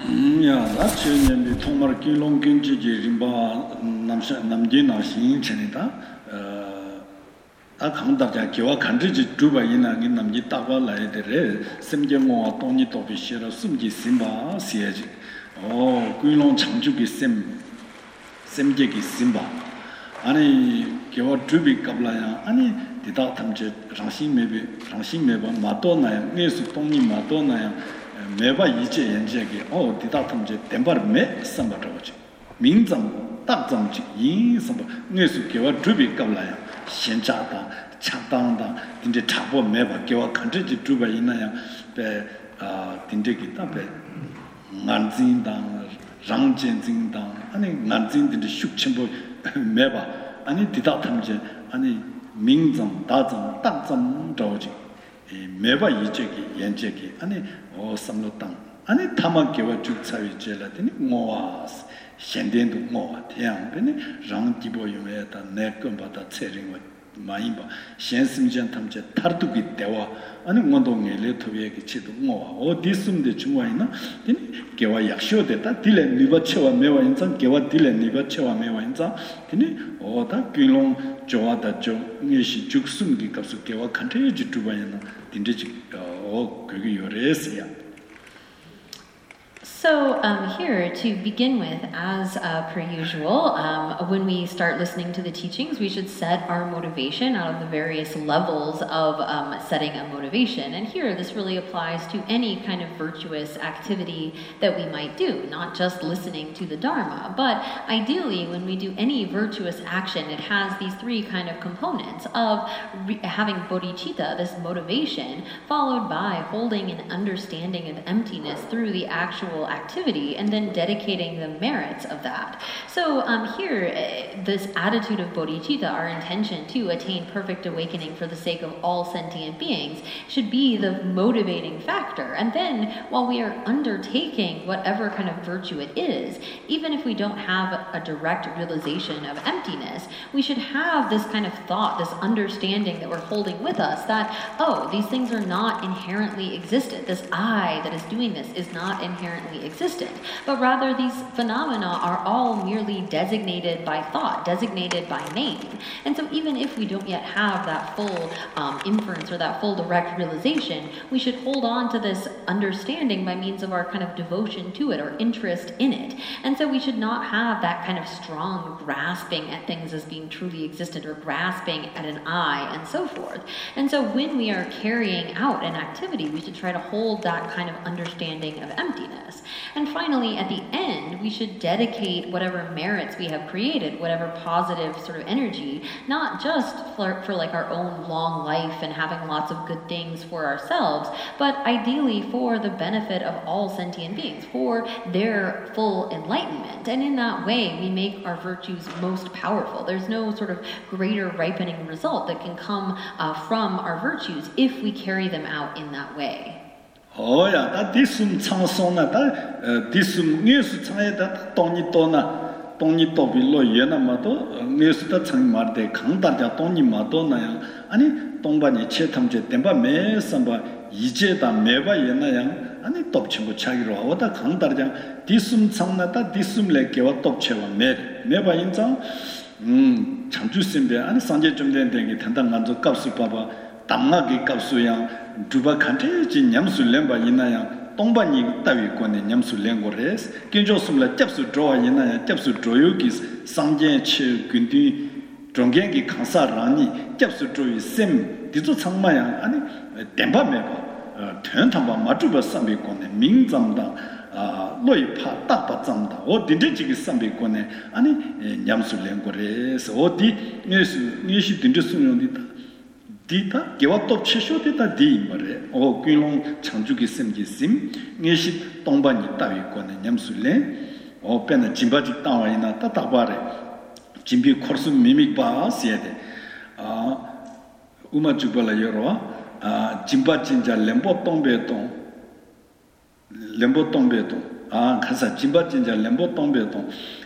야, 나 지금 통말 길롱 근지지 림바 남진아 신천이다. 아 강다자 개와 간지지 두바이나 남지 따가 라이데레 샘경와 돈이 도비시라 숨지 심바 시에지. 길롱 창주기 샘제기 심바. 아니 개와 두비 갑라야 아니 디다 탐제 장신매바 마도나야 예수 돈이 마도나야 매바 이제 연재기 디다 탐제 덴바르 매 삼바라고지 민정 딱정지 인성바 예수 개와 두비 갑라야 현자다 차당다 근데 차보 매바 개와 간지지 두바 있나야 배 딘데기 답에 난진당 랑진진당 아니 난진데 숙침보 매바 아니 디다 탐제 아니 민정 다정 딱정 저지 매바 이제기 연제기 아니 삼로당 아니 타마케와 죽차위 제라더니 모아스 현대도 모아 태양변에 랑디보유에다 내건바다 체링과 마인바 현심전 탐제 타르두기 대와 아니 원동에 레토비에게 치도 모아 어디숨데 중화이나 되니 개와 약쇼됐다 딜레 리버체와 매와 인상 개와 딜레 리버체와 매와 인상 되니 다 길롱 좋아다 좀 예시 죽숨기 값을 개와 컨테이지 두바이나 딘데지 그게 요레스야. So here, to begin with, as per usual, when we start listening to the teachings, we should set our motivation out of the various levels of setting a motivation. And here, this really applies to any kind of virtuous activity that we might do, not just listening to the Dharma. But ideally, when we do any virtuous action, it has these three kind of components of having bodhicitta, this motivation, followed by holding an understanding of emptiness through the actual activity and then dedicating the merits of that. So here, this attitude of bodhicitta, our intention to attain perfect awakening for the sake of all sentient beings, should be the motivating factor. And then while we are undertaking whatever kind of virtue it is, even if we don't have a direct realization of emptiness, we should have this kind of thought, this understanding that we're holding with us that, these things are not inherently existent. This I that is doing this is not inherently existent, but rather these phenomena are all merely designated by thought, designated by name. And so even if we don't yet have that full inference or that full direct realization, we should hold on to this understanding by means of our kind of devotion to it or interest in it. And so we should not have that kind of strong grasping at things as being truly existent or grasping at an I and so forth. And so when we are carrying out an activity, we should try to hold that kind of understanding of emptiness. And finally, at the end, we should dedicate whatever merits we have created, whatever positive sort of energy, not just for like our own long life and having lots of good things for ourselves, but ideally for the benefit of all sentient beings, for their full enlightenment. And in that way, we make our virtues most powerful. There's no sort of greater ripening result that can come from our virtues if we carry them out in that way. 야, 나 디숨 창소나 다 디숨 뉴스 창에다 돈이 또 빌로 예나마도 뉴스다 창 말대 강다자 돈이 마도나야 아니 동반이 체탐제 덴바 매삼바 이제다 매바 예나야 아니 톱친구 차기로 와다 강다자 디숨 창나다 디숨 레게와 톱체와 매바 인장 창주심배 아니 산제 좀 된 게 단단 만족 값을 봐봐 담나게 값수야 두바 칸테지 냠술렘바 이나야 동반이 따위권에 냠술렘고레스 긴조숨라 짭수 조아 이나야 짭수 조요기스 상제치 근디 종gen기 강사라니 짭수 조이 셈 디조 창마야 아니 덴바메바 텐탐바 마주바 삼비권에 민잠다 로이파 따빠잠다 딘데지기 삼비권에 아니 냠술렘고레스 어디 예시 딘데스용디다 디타 개와톱 치쇼데다 디 말에 귀롱 창주기 셈기 심 예시 동반이 따위권에 냠술레 빼나 짐바지 따와이나 따따바레 짐비 코르스 미믹바 시에데 우마 주발라 여러 짐바 진자 렘보 동베동 가사 짐바 진자 렘보 동베동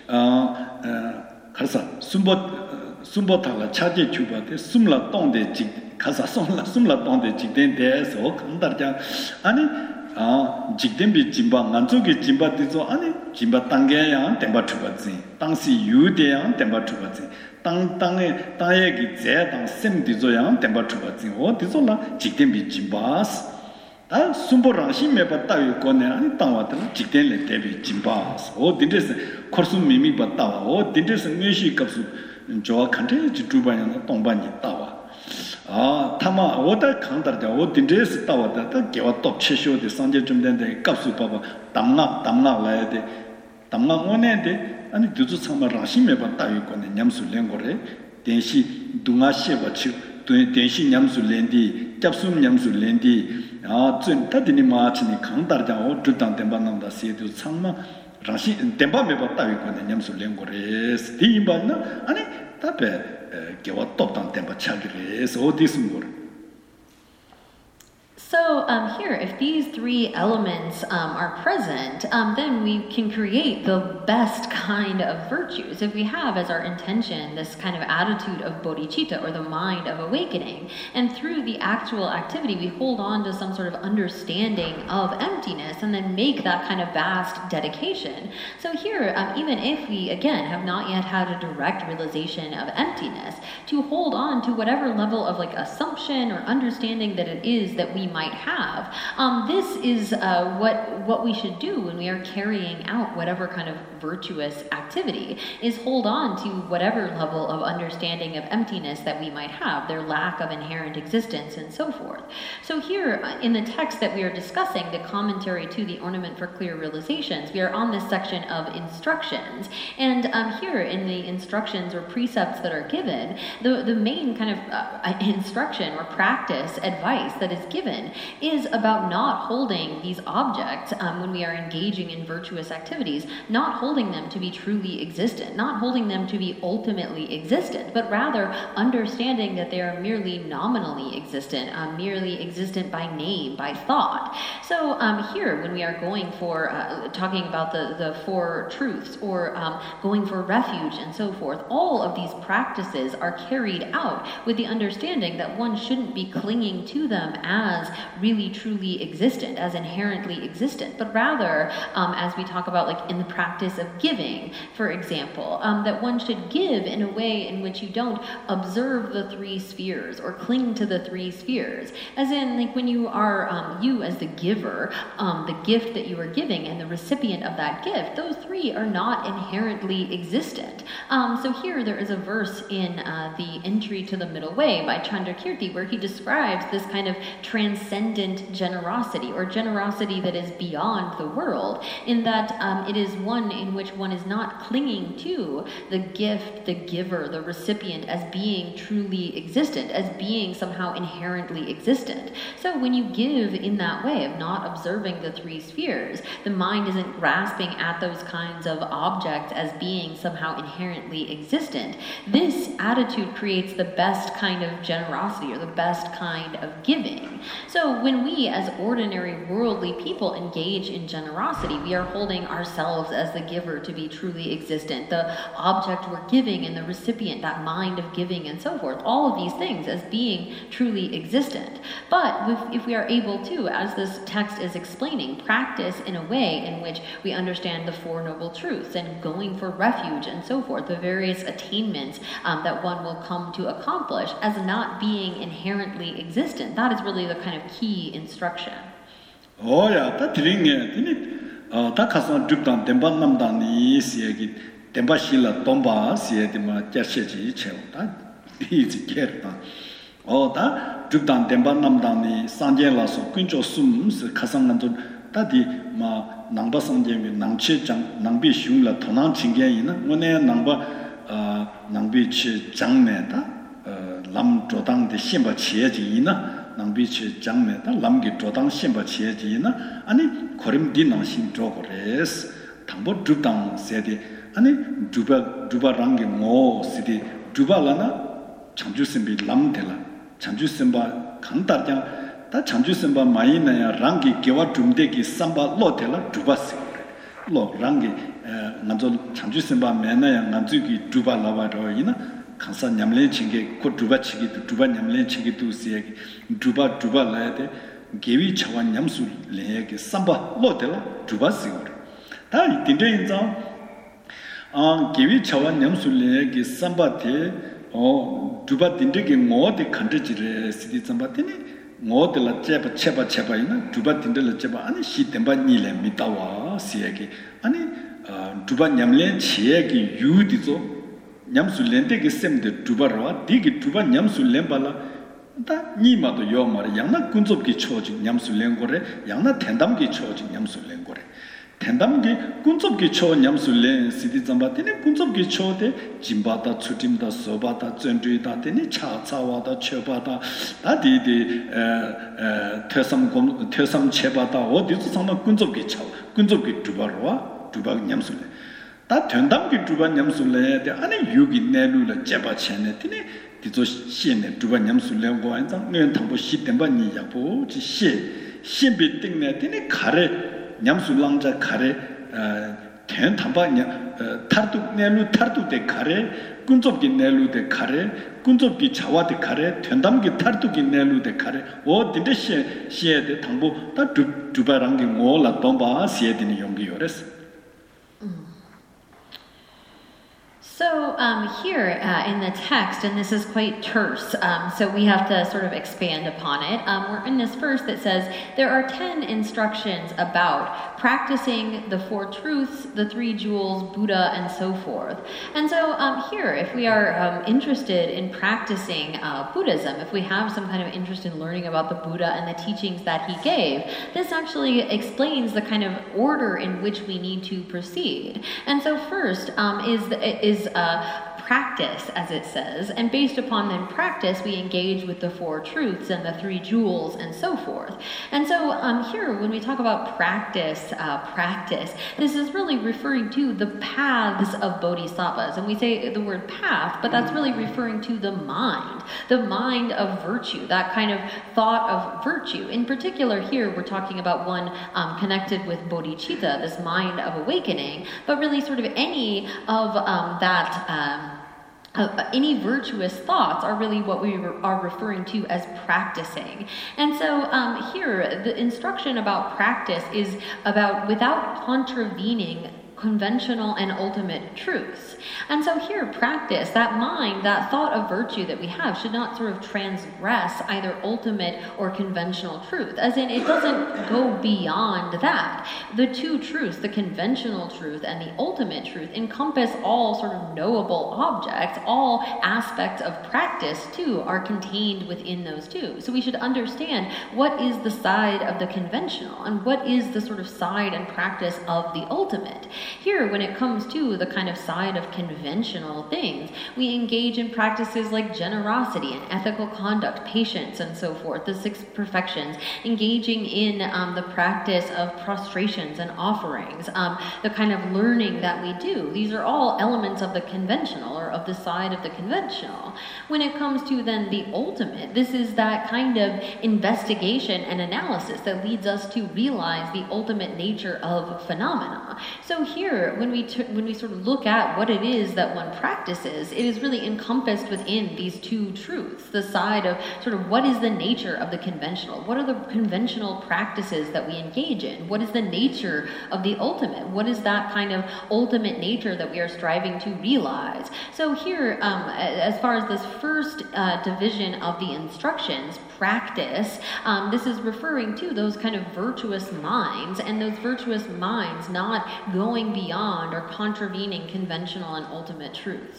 가사 숨보타가 차제 주바데 숨라 동데 지 가사 숨라 동데 지된데서 강다자 아니 직dem비 짐바 만족이 짐바 뒤서 아니 짐바 땅게야 템바 추바지 당시 유대야 템바 추바지 땅에 땅에기 제당 셈디조야 템바 추바지 어디서라 직dem비 짐바스 다 숨보랑시 메바 따위 거네 아니 땅와들 직dem레 대비 짐바스 어디데스 코스 미미 바따와 어디데스 뇌시 값수 저 칸테 주바냐 동반이 따와 타마 오다 칸다르자 오 딘데스 따와다 다 개와 또 치쇼데 상제 좀 된데 값수 봐봐 담나 라야 돼 담나 오네데 아니 두주 참마 라시메 봤다 이거네 냠수 랭고래電子 둥아시 버치電子 냠수 렌디 잡수 냠수 렌디 준 따디니 마치니 칸다르자 오 두당 덴바남다 세두 참마 라시 덴바메 봤다 이거네 냠수 랭고래 스티반나 아니 답에 개와 똑당 템바 차기래서 어디서 뭐라 So here, if these three elements are present, then we can create the best kind of virtues. If we have as our intention this kind of attitude of bodhicitta, or the mind of awakening, and through the actual activity we hold on to some sort of understanding of emptiness and then make that kind of vast dedication. So here, even if we, again, have not yet had a direct realization of emptiness, to hold on to whatever level of like assumption or understanding that it is that we might have. This is what we should do when we are carrying out whatever kind of virtuous activity, is hold on to whatever level of understanding of emptiness that we might have, their lack of inherent existence and so forth. So here in the text that we are discussing, the commentary to the Ornament for Clear Realizations, we are on this section of instructions. And here in the instructions or precepts that are given, the main kind of instruction or practice, advice that is given is about not holding these objects when we are engaging in virtuous activities, not holding them to be truly existent, not holding them to be ultimately existent, but rather understanding that they are merely nominally existent, merely existent by name, by thought. So here, when we are going for talking about the four truths, or going for refuge and so forth, all of these practices are carried out with the understanding that one shouldn't be clinging to them as really truly existent, as inherently existent, but rather as we talk about like in the practice of giving, for example, that one should give in a way in which you don't observe the three spheres or cling to the three spheres, as in like when you are you as the giver, the gift that you are giving and the recipient of that gift, those three are not inherently existent. So here there is a verse in the Entry to the Middle Way by Chandrakirti where he describes this kind of transcendent generosity, or generosity that is beyond the world, in that it is one in which one is not clinging to the gift, the giver, the recipient as being truly existent, as being somehow inherently existent. So when you give in that way of not observing the three spheres, the mind isn't grasping at those kinds of objects as being somehow inherently existent. This attitude creates the best kind of generosity, or the best kind of giving. So when we as ordinary worldly people engage in generosity, we are holding ourselves as the giver to be truly existent, the object we're giving and the recipient, that mind of giving and so forth, all of these things as being truly existent. But if we are able to, as this text is explaining, practice in a way in which we understand the Four Noble Truths and going for refuge and so forth, the various attainments that one will come to accomplish as not being inherently existent, that is really the kind of key instruction. Oh yeah, that thing 다 가서 죽단 덴반 남단이 시에기 덴바실라 돈바 시에디마 자세지 채우다 이지 게르다 다 죽단 덴반 남단이 산제라서 근조 숨스 가상난도 다디 마 남바 산제미 남치장 남비 슝라 도난 징게이나 원에 남바 남비치 장매다 남 조당의 신바 지혜지이나 남비치 장매다 남기 조당 신바 지혜지이나 아니 고림디나 신조고레스 당보 주당 세디 아니 두바랑게 모 시디 두발라나 창주심비 람텔라 창주심바 간다장 다 창주심바 마이나야 랑기 개와 둠데기 삼바 로텔라 두바스 로 랑기 나조 창주심바 메나야 나주기 두발라바로이나 kansa nyamlen chinge ko duba chigi duba nyamlen chigi tu siya duba laade gewi chawa nyamsu lege samba lodela juba sigor ta dinde inza gewi chawa nyamsu lege samba te juba dinde ge ngode khandjire sidi samba te ngode la cheba ina juba dinde la cheba ani shi temba ni le mitawa siege ani juba nyamle chiege yudizo nyamsu lende ge semde juba ro digi juba nyamsu lembala 다 니마도 요마르 양나 군접기 초지 냠술랭고레 양나 텐담기 초지 냠술랭고레 텐담기 군접기 초 냠술랭 시디 잠바티네 군접기 초데 짐바다 추팀다 소바다 전주이다 데니 차차와다 쳐바다 다디디 퇴삼 쳐바다 어디서 상마 군접기 초 군접기 두바로와 두박 냠술랭 다 텐담기 두박 냠술랭 데 아니 유기 내루라 제바체네 티네 디조 시에 두바 냠술랭고 안장 네 담보 시템바 니야보 지 신비 띵네 되네 가래 냠술랑자 가래 된 담바냐 타르투 내루 타르투데 가래 군접기 내루데 가래 군접기 자와데 가래 된담기 타르투기 내루데 가래 오 딘데 시에데 담보 다 두바랑기 몰라 domba 시에디니 용기 요레스 So here in the text, and this is quite terse, so we have to sort of expand upon it. We're in this verse that says, there are 10 instructions about practicing the 4 truths, the 3 jewels, Buddha, and so forth. And so here, if we are interested in practicing Buddhism, if we have some kind of interest in learning about the Buddha and the teachings that he gave, this actually explains the kind of order in which we need to proceed. And so first is practice, as it says, and based upon then practice, we engage with the 4 truths and the 3 jewels and so forth. And so here, when we talk about practice, this is really referring to the paths of bodhisattvas. And we say the word path, but that's really referring to the mind of virtue, that kind of thought of virtue. In particular, here, we're talking about one connected with bodhicitta, this mind of awakening, but really sort of any of any virtuous thoughts are really what we are referring to as practicing. And so here, the instruction about practice is about without contravening conventional and ultimate truths. And so here, practice, that mind, that thought of virtue that we have should not sort of transgress either ultimate or conventional truth, as in it doesn't go beyond that. The 2 truths, the conventional truth and the ultimate truth, encompass all sort of knowable objects. All aspects of practice, too, are contained within those 2. So we should understand what is the side of the conventional and what is the sort of side and practice of the ultimate. Here, when it comes to the kind of side of conventional things, we engage in practices like generosity and ethical conduct, patience, and so forth, the 6 perfections, engaging in the practice of prostrations and offerings, the kind of learning that we do. These are all elements of the conventional or of the side of the conventional. When it comes to then the ultimate, this is that kind of investigation and analysis that leads us to realize the ultimate nature of phenomena. So here, when we sort of look at what it is that one practices, it is really encompassed within these 2 truths, the side of sort of what is the nature of the conventional, what are the conventional practices that we engage in, what is the nature of the ultimate, what is that kind of ultimate nature that we are striving to realize. So here, as far as this first division of the instructions, practice, this is referring to those kind of virtuous minds, and those virtuous minds not going beyond or contravening conventional and ultimate truths.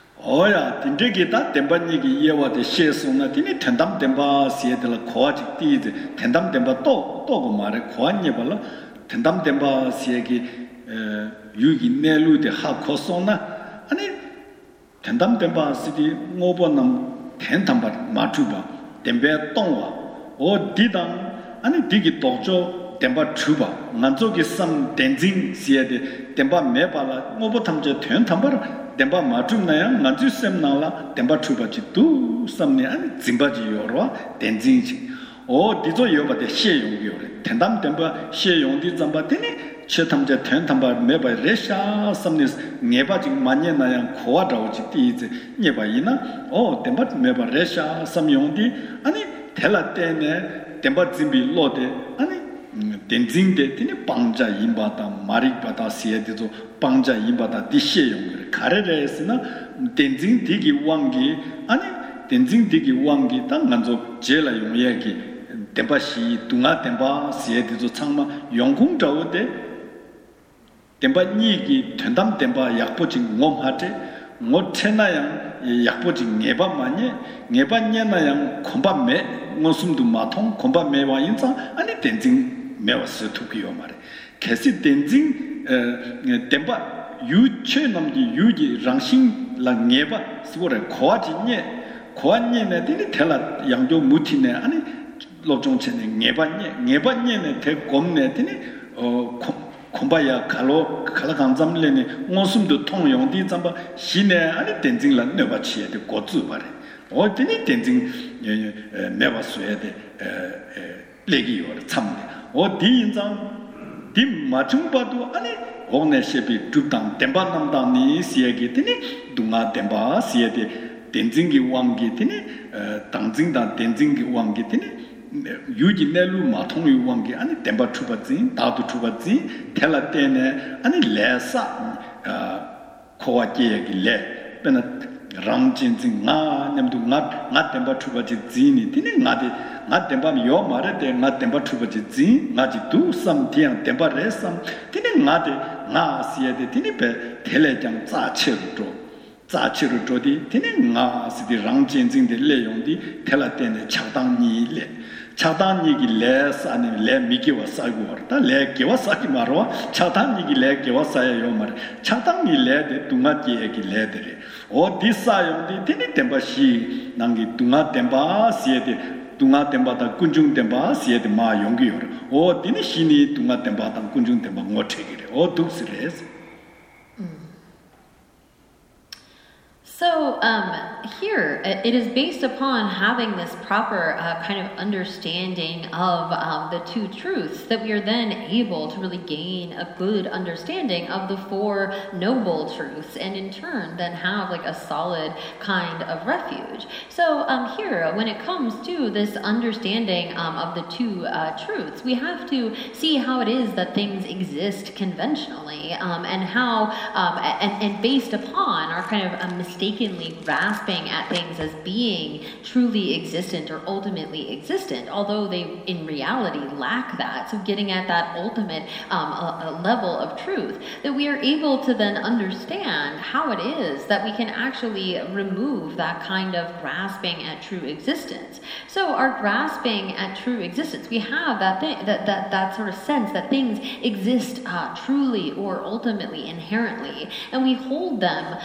오야 딘데기다 덴반니기 이해와데 시에서나 디니 텐담 덴바 시에들 코아직 디데 텐담 덴바 또고 말에 코안예발라 텐담 덴바 시에기 유기 내루데 하코소나 아니 텐담 덴바 시디 모번남 텐담바 마투바 덴베 똥와 오 디당 아니 디기 도조 덴바 추바 만족이 쌈 덴징 시에데 덴바 메발라 모보탐제 텐담바 덴바 마투나야 만주 셈나라 덴바 추바지 두 쌈네 아니 짐바지 요로 덴징지 오 디조 요바데 시용요레 텐담 덴바 시용디 잠바데니 쳇탐제 텐담바 메바 레샤 쌈니스 네바지 만예나야 코아다오지 디제 네바이나 오 덴바 메바 레샤 쌈용디 아니 텔라테네 temba zimbi lode ani tenzing de tini pangja imbata marik bata siede zo pangja imbata dishe yongre kareresna tenzing digi wangi ani tenzing digi wangi ta nganzo jela yongyaki temba shi tunga temba siede zo changma yongkung jawde temba nigi tendam temba yakpochi ngom hate ngo chena yang yakpochi ngeba manye ngeba nyena yang komba me ngosumdu matong komba mewa insa ani tenzing mewa sutukiyo mare kesi tenzing temba yu che namji yuji rangshin la ngeba sibore kowaji nye ne dini tela yangjo muti ne ani lobjong che ne ngeba nye ne te gom ne dini 콤바야 칼라 감잠레네 ngosum도 통용디 잠바 시네 아니 덴징라 네바치에데 고츠 바레 어디니 덴징 메바스에데 레기요 참네 어디 인장 디 마중바도 아니 오네셰비 두당 덴바남다니 시에게 되니 둥아 덴바 시에데 덴징기 왕기 되니 당징다 덴징기 왕기 되니 유지 넬루 마통이 왕게 아니 덴바 추바지 다도 추바지 텔라테네 아니 레사 코와게기 레 베나 랑진진 나 nem도 나 덴바 추바지 지니 티니 나 덴바 요 마레데 나 덴바 추바지 지 나지 두 삼티앙 덴바 레삼 티니 나 시에데 티니 베 텔레장 자치르 조디 티니 나 시디 랑진진데 레용디 텔라테네 차당니 레 차단이기 레스 아니 레 미기와 사고 왔다 레 기와 사기 말어 차단이기 레 기와 사요 말 차단이 레데 둥아지 얘기 레데리 어디 사용디 되니 템바시 난기 둥아 템바 시에데 둥아 템바다 군중 템바 시에데 마 용기요 어디니 신이 둥아 템바다 군중 템바 뭐 책이래 어 독스레스 So here, it is based upon having this proper kind of understanding of the two truths that we are then able to really gain a good understanding of the four noble truths, and in turn then have like a solid kind of refuge. So here, when it comes to this understanding of the two truths, we have to see how it is that things exist conventionally, and how, and based upon our kind of mistakenly grasping at things as being truly existent or ultimately existent, although they in reality lack that. So getting at that ultimate level of truth, that we are able to then understand how it is that we can actually remove that kind of grasping at true existence. So our grasping at true existence, we have that thing, that sort of sense that things exist truly or ultimately, inherently, and we hold them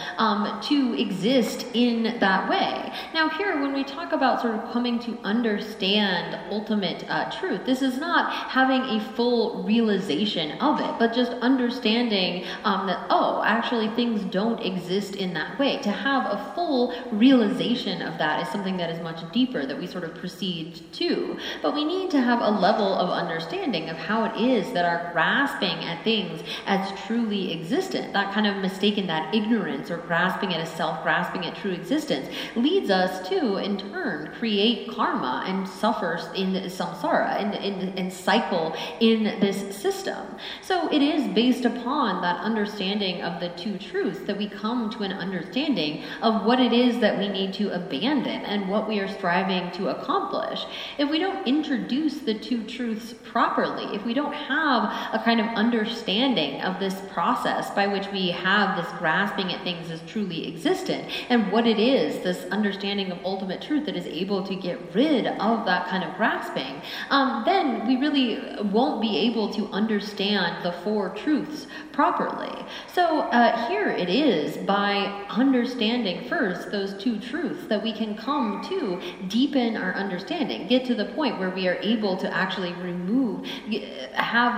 to exist in that way. Now here, when we talk about sort of coming to understand ultimate truth, this is not having a full realization of it, but just understanding that, oh, actually things don't exist in that way. To have a full realization of that is something that is much deeper, that we sort of proceed to. But we need to have a level of understanding of how it is that our grasping at things as truly existent, that kind of mistaken, that ignorance or grasping at a self, grasping at true existence, leads us to, in turn, create karma and suffer in samsara, and cycle in this system. So it is based upon that understanding of the two truths that we come to an understanding of what it is that we need to abandon and what we are striving to accomplish. If we don't introduce the two truths properly, if we don't have a kind of understanding of this process by which we have this grasping at things as truly existent, and what it is, this understanding of ultimate truth that is able to get rid of that kind of grasping, then we really won't be able to understand the four truths properly. So here it is by understanding first those two truths that we can come to deepen our understanding, get to the point where we are able to actually remove, have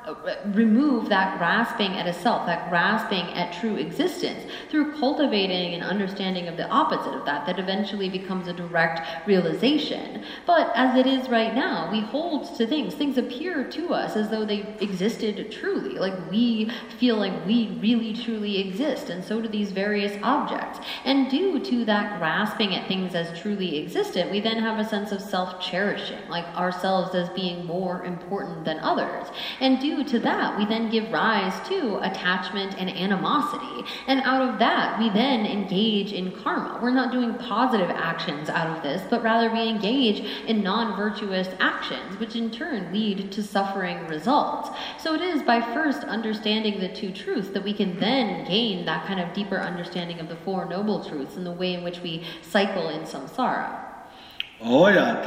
remove that grasping at a self, that grasping at true existence, through cultivating an understanding of the opposite of that eventually becomes a direct realization. But as it is right now, we hold to things appear to us as though they existed truly, like we feel like we really truly exist, and so do these various objects. And due to that grasping at things as truly existent, we then have a sense of self-cherishing, like ourselves as being more important than others. And due to that, we then give rise to attachment and animosity. And out of that, we then engage in karma. We're not doing positive actions out of this, but rather we engage in non-virtuous actions, which in turn lead to suffering results. So it is by first understanding the two truths that we can then gain that kind of deeper understanding of the Four Noble Truths and the way in which we cycle in samsara. Oh yeah,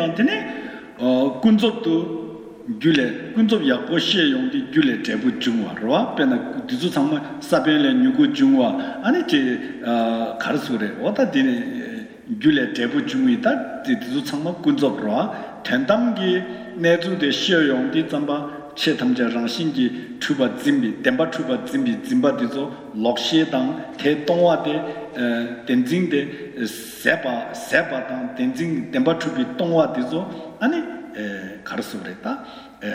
gyule kunzob yakbo she yongdi gyule tebu jungwa ro pena dizu sangma sabele nyugo jungwa ani je karsure oda dine gyule tebu jungwi da dizu sangma kunzob ro tendamgi nezu de she yongdi zamba che tamja rangsingi chuba zimbi temba chuba zimbi zimba dizo lokshe dang te tongwa de tenzing de seba dang tenzing temba chubi tongwa dizo ani 가르스브레다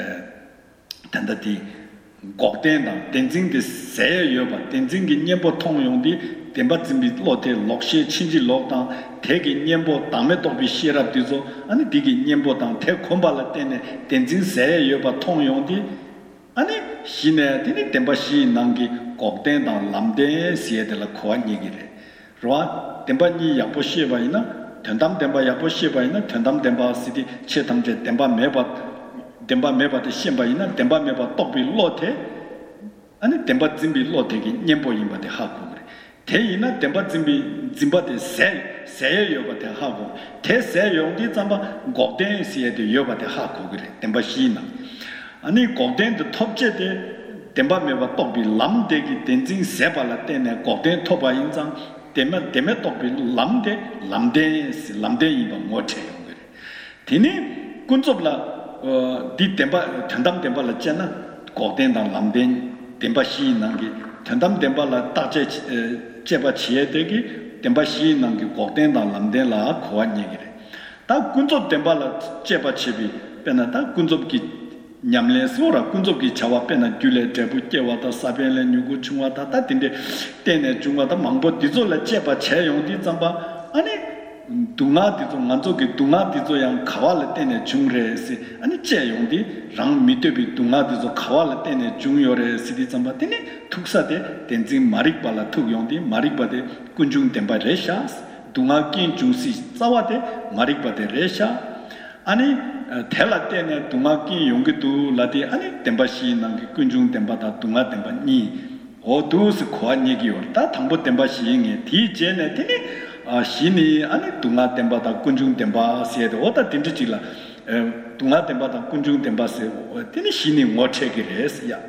단다디 곡된다 덴징데 세여바 덴징기 녀보 통용디 덴바즘비 로테 록시 친지 록당 대기 녀보 담에 도비 시랍디조 아니 디기 녀보당 대 콤발라 때네 덴징 세여바 통용디 아니 시네 디니 덴바시 남기 곡된다 람데 시에들 코안 얘기래 로아 덴바니 야보시에바이나 tentam tempa yapo sheba ina tentam tempa sidi che tamje tempa meba de shenpa ina tempa meba tokbi lote ani tempa zimbi lote ki nyempo yinpa de haku gre te ina tempa zimba de seye yoba de haku te seye yongdi zamba gokden siye de yoba de haku gre tempa shi ina ani gokden de topje de tempa meba tokbi lam de ki tenzing seba la tene gokden topa inzang 데메 똑비 람데 이바 모체 그래 디니 군접라 디 템바 전담 템바라 잖아 고된다 람데 템바시 난게 전담 템바라 따제 제바 지에 되기 템바시 난게 고된다 람데라 고안 얘기래 다 군접 템바라 제바 집이 빼나다 군접기 냠레소라 군족기 자와 빼나 귤레 제부 깨와다 사벨레 누구 중와다 따딘데 때네 중와다 망보 디졸라 제바 제용디 잠바 아니 둥아디도 만족이 둥아디도 양 가왈레 때네 중레세 아니 제용디 랑 미테비 둥아디도 가왈레 때네 중요레 시디 잠바 때네 툭사데 덴징 마릭발라 툭용디 마릭바데 군중 덴바 레샤스 둥아긴 중시 자와데 마릭바데 레샤 아니 텔라 때네 둥아기 용기도 라디 아니 템바시 난기 군중 템바다 둥아 템바니 오두스 코안 얘기요 다 당보 템바시 잉에 디제네 되니 시니 아니 둥아 템바다 군중 템바세도 오다 딘지질라 둥아 템바다 군중 템바세 되니 시니 뭐 책이래스야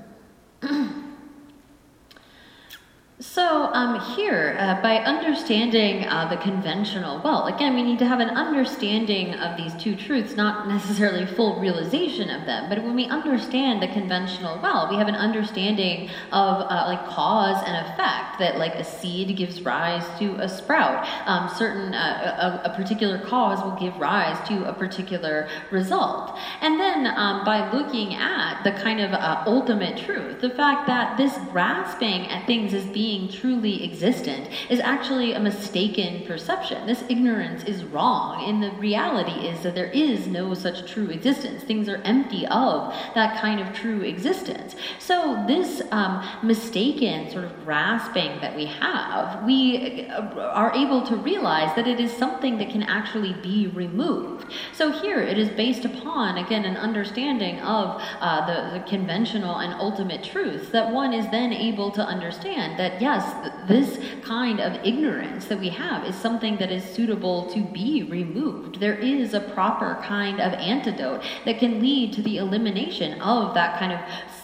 So here, by understanding the conventional well, again, we need to have an understanding of these two truths, not necessarily full realization of them, but when we understand the conventional well, we have an understanding of like cause and effect, that like a seed gives rise to a sprout. A particular cause will give rise to a particular result. And then by looking at the kind of ultimate truth, the fact that this grasping at things as being truly existent is actually a mistaken perception. This ignorance is wrong, and the reality is that there is no such true existence. Things are empty of that kind of true existence. So this mistaken sort of grasping that we have, we are able to realize that it is something that can actually be removed. So here it is based upon, again, an understanding of the conventional and ultimate truths, that one is then able to understand that yes, this kind of ignorance that we have is something that is suitable to be removed. There is a proper kind of antidote that can lead to the elimination of that kind of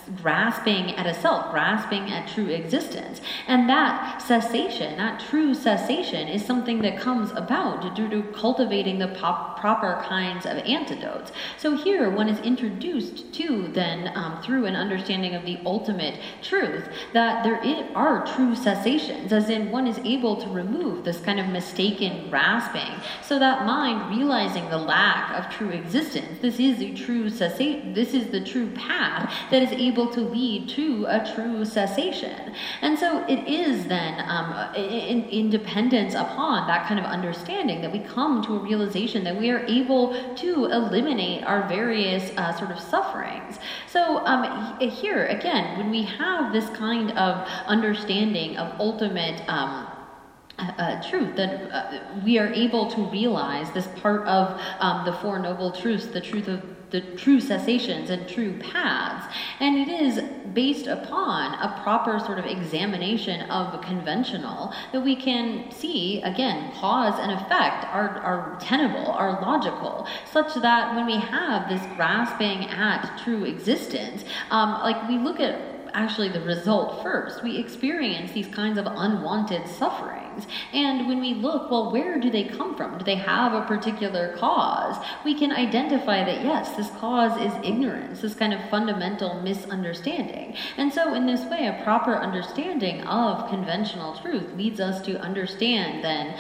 grasping at a self, grasping at true existence. And that cessation, that true cessation, is something that comes about due to cultivating the proper kinds of antidotes. So here one is introduced to then through an understanding of the ultimate truth that there are true cessations, as in one is able to remove this kind of mistaken grasping, so that mind realizing the lack of true existence, this is a true cessation, this is the true path that is able to lead to a true cessation. And so it is then in dependence upon that kind of understanding that we come to a realization that we are able to eliminate our various sort of sufferings. So here again, when we have this kind of understanding of ultimate truth, that we are able to realize this part of the Four Noble Truths, the truth of the true cessations and true paths, and it is based upon a proper sort of examination of the conventional that we can see, again, cause and effect are tenable, are logical, such that when we have this grasping at true existence, like we look at actually the result first, we experience these kinds of unwanted sufferings. And when we look, well, where do they come from? Do they have a particular cause? We can identify that, yes, this cause is ignorance, this kind of fundamental misunderstanding. And so in this way, a proper understanding of conventional truth leads us to understand then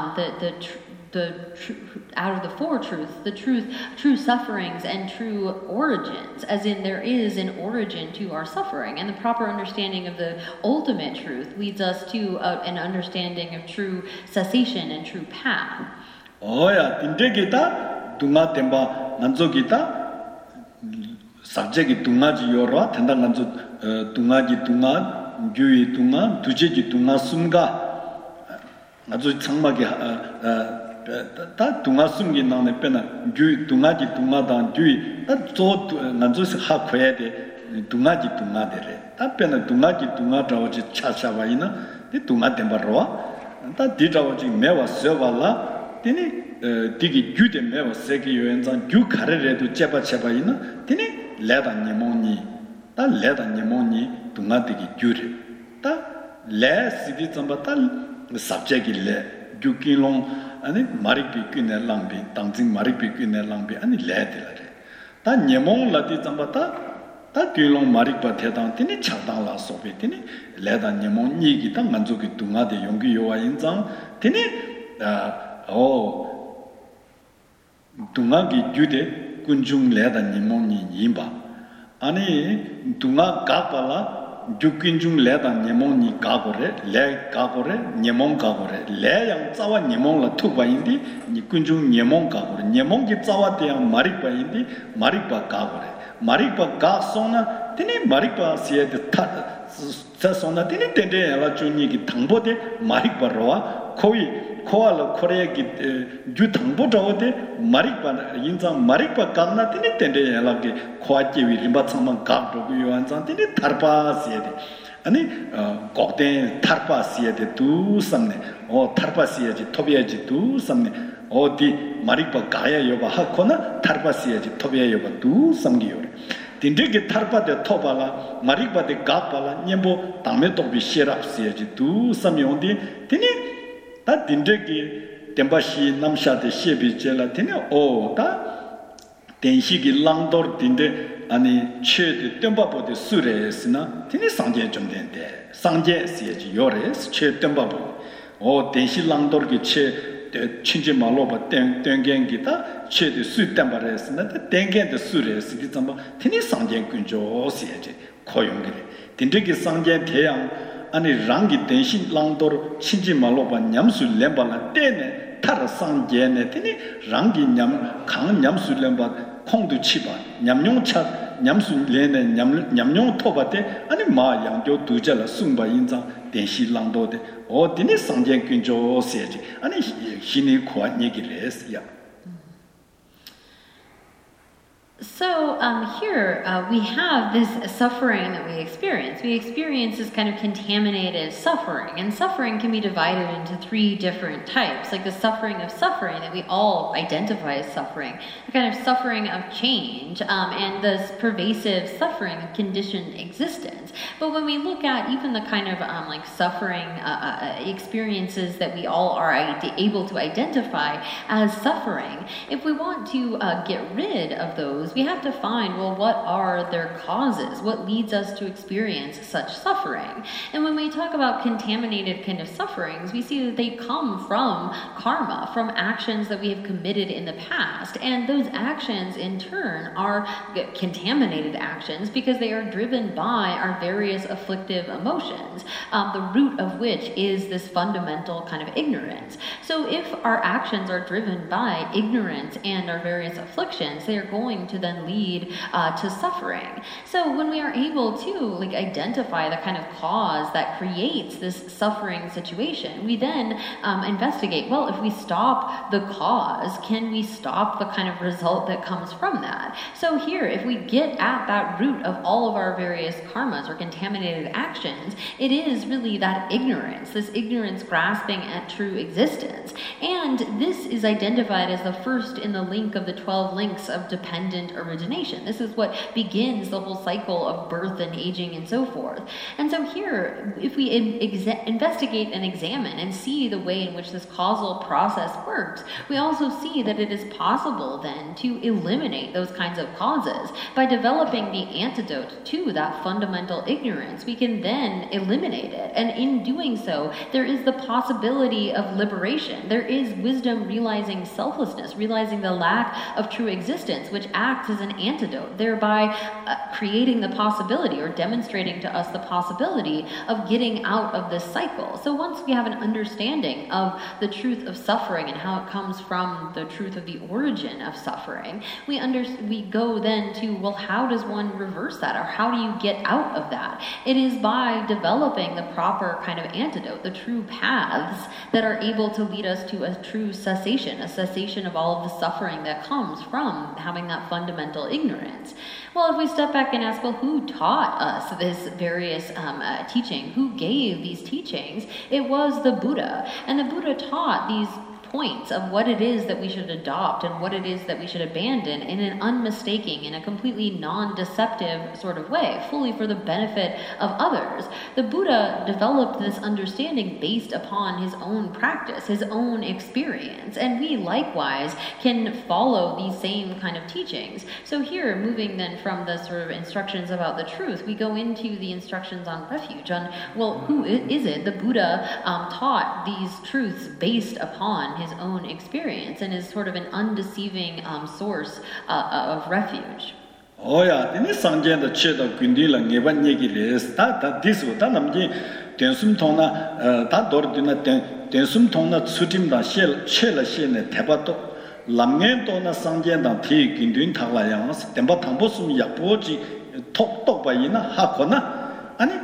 out of the four truths, the true sufferings and true origins, as in there is an origin to our suffering, and the proper understanding of the ultimate truth leads us to an understanding of true cessation and true path. Oh yeah, tindegita dunga temba nanzogita subject dungaji yorwa tenda nanzo dungaji dunga gyui dunga dujeji dunga sumga nanzo changmagi 다 dunga sumgi nangne pena gyu dunga ji dunga dan gyu ta zo nanzo se ha khoya de dunga ji dunga de re ta pena dunga ji dunga tawo ji cha cha wa ina de dunga temba ro ta di tawo ji mewa se wala tini digi gyu de mewa se ki yoen zang gyu khare re du cheba cheba ina tini leda nyemoni ta leda nyemoni dunga digi gyu re ta le sigi zamba ta subject le gyu kilong 아니 마리피 뀌네 랑비 당징 마리피 뀌네 랑비 아니 레데라레 다 녀몽 라디 잠바타 다 뀌롱 마리파 대당 티니 차당라 소베 티니 레다 녀몽 니기 당 만족이 둥아데 용기 요와 인장 티니 둥아기 주데 군중 레다 녀몽 니 임바 아니 둥아 가발라 Jukinjung leda nyemong ni kagore, le kagore, nyemong kagore, le yang zawa nyemong la tukwa indi, ni kunjung nyemong kagore, nyemong ki zawa te yang marikpa indi, marikpa kagore, marikpa kag sona, tini marikpa siye de sa sona, tini tende yala chunyi ki tangpo de marikpa rowa, kowa la korea ki ju tangpo rawa de marikpa yinzang marikpa kagna, tini tende yala ki kowa jewi rimba tsangman kag rogu yuwan zang, tini tarpa siye de 아니 kokten tarpa siye de tu samne tarpa siye ji tobiya ji tu samne di marikpa gaya yoba hakona tarpa siye ji tobiya yoba tu samgi yore dindriki tarpa de tobala marikpa de gakpala nyembo tangme tobi sherap siye ji tu samgi yondi tini ta dindriki tenpashi namsha de shebi jela tini ta tenshiki langdor dinde 아니 최대 땜바보데 수레스나 티니 상제 좀 된대 상제 시에지 요레스 최 땜바보 대시랑도르기 최 친지 말로바 땡땡겐기다 최대 수 땜바레스나 땡겐데 수레스 기tam바 티니 상제 근조 시에지 고용기리 딘데기 상제 대양 아니 랑기 대신 랑도르 친지 말로바 냠수 렘발라 때네 타르 상제네 티니 랑기 냠강 냠수 렘바 콩도 치바 냠용차 냠순 레네 냠용 토바데 아니 마 양조 두절라 숨바 인장 대시 랑도데 디니 상제 근조 세지 아니 신이 코아 얘기를 했어요. So here we have this suffering that we experience. We experience this kind of contaminated suffering, and suffering can be divided into three different types, like the suffering of suffering that we all identify as suffering, the kind of suffering of change, and this pervasive suffering of conditioned existence. But when we look at even the kind of like suffering experiences that we all are able to identify as suffering, if we want to get rid of those, we have to find, well, what are their causes? What leads us to experience such suffering? And when we talk about contaminated kind of sufferings, we see that they come from karma, from actions that we have committed in the past. And those actions, in turn, are contaminated actions because they are driven by our various afflictive emotions, the root of which is this fundamental kind of ignorance. So if our actions are driven by ignorance and our various afflictions, they are going to then lead to suffering. So when we are able to identify the kind of cause that creates this suffering situation, we then investigate, well, if we stop the cause, can we stop the kind of result that comes from that? So here, if we get at that root of all of our various karmas or contaminated actions, it is really that ignorance, this ignorance grasping at true existence. And this is identified as the first in the link of the 12 links of dependent origination. This is what begins the whole cycle of birth and aging and so forth. And so here, if we investigate and examine and see the way in which this causal process works, we also see that it is possible then to eliminate those kinds of causes. By developing the antidote to that fundamental ignorance, we can then eliminate it. And in doing so, there is the possibility of liberation. There is wisdom realizing selflessness, realizing the lack of true existence, which acts as an antidote, thereby creating the possibility or demonstrating to us the possibility of getting out of this cycle. So once we have an understanding of the truth of suffering and how it comes from the truth of the origin of suffering, we go then to, well, how does one reverse that, or how do you get out of that? It is by developing the proper kind of antidote, the true paths that are able to lead us to a true cessation, a cessation of all of the suffering that comes from having that fundamental ignorance. Well, if we step back and ask, well, who taught us this various teaching? Who gave these teachings? It was the Buddha. And the Buddha taught these points of what it is that we should adopt and what it is that we should abandon in an unmistaking, in a completely non-deceptive sort of way, fully for the benefit of others. The Buddha developed this understanding based upon his own practice, his own experience, and we likewise can follow these same kind of teachings. So here, moving then from the sort of instructions about the truth, we go into the instructions on refuge, on, well, who is it? The Buddha taught these truths based upon his own experience and is sort of an undeceiving source of refuge. Oh yeah, this sangjen the che da gundi la ngeba nyegi res ta this ta namji tensum thona ta dor dina tensum thona tsutim da shel chela shene theba to lamngen to na sangjen da thi gindin thagla yang temba thangbo sum yakpo ji tok ba ina ha kona ani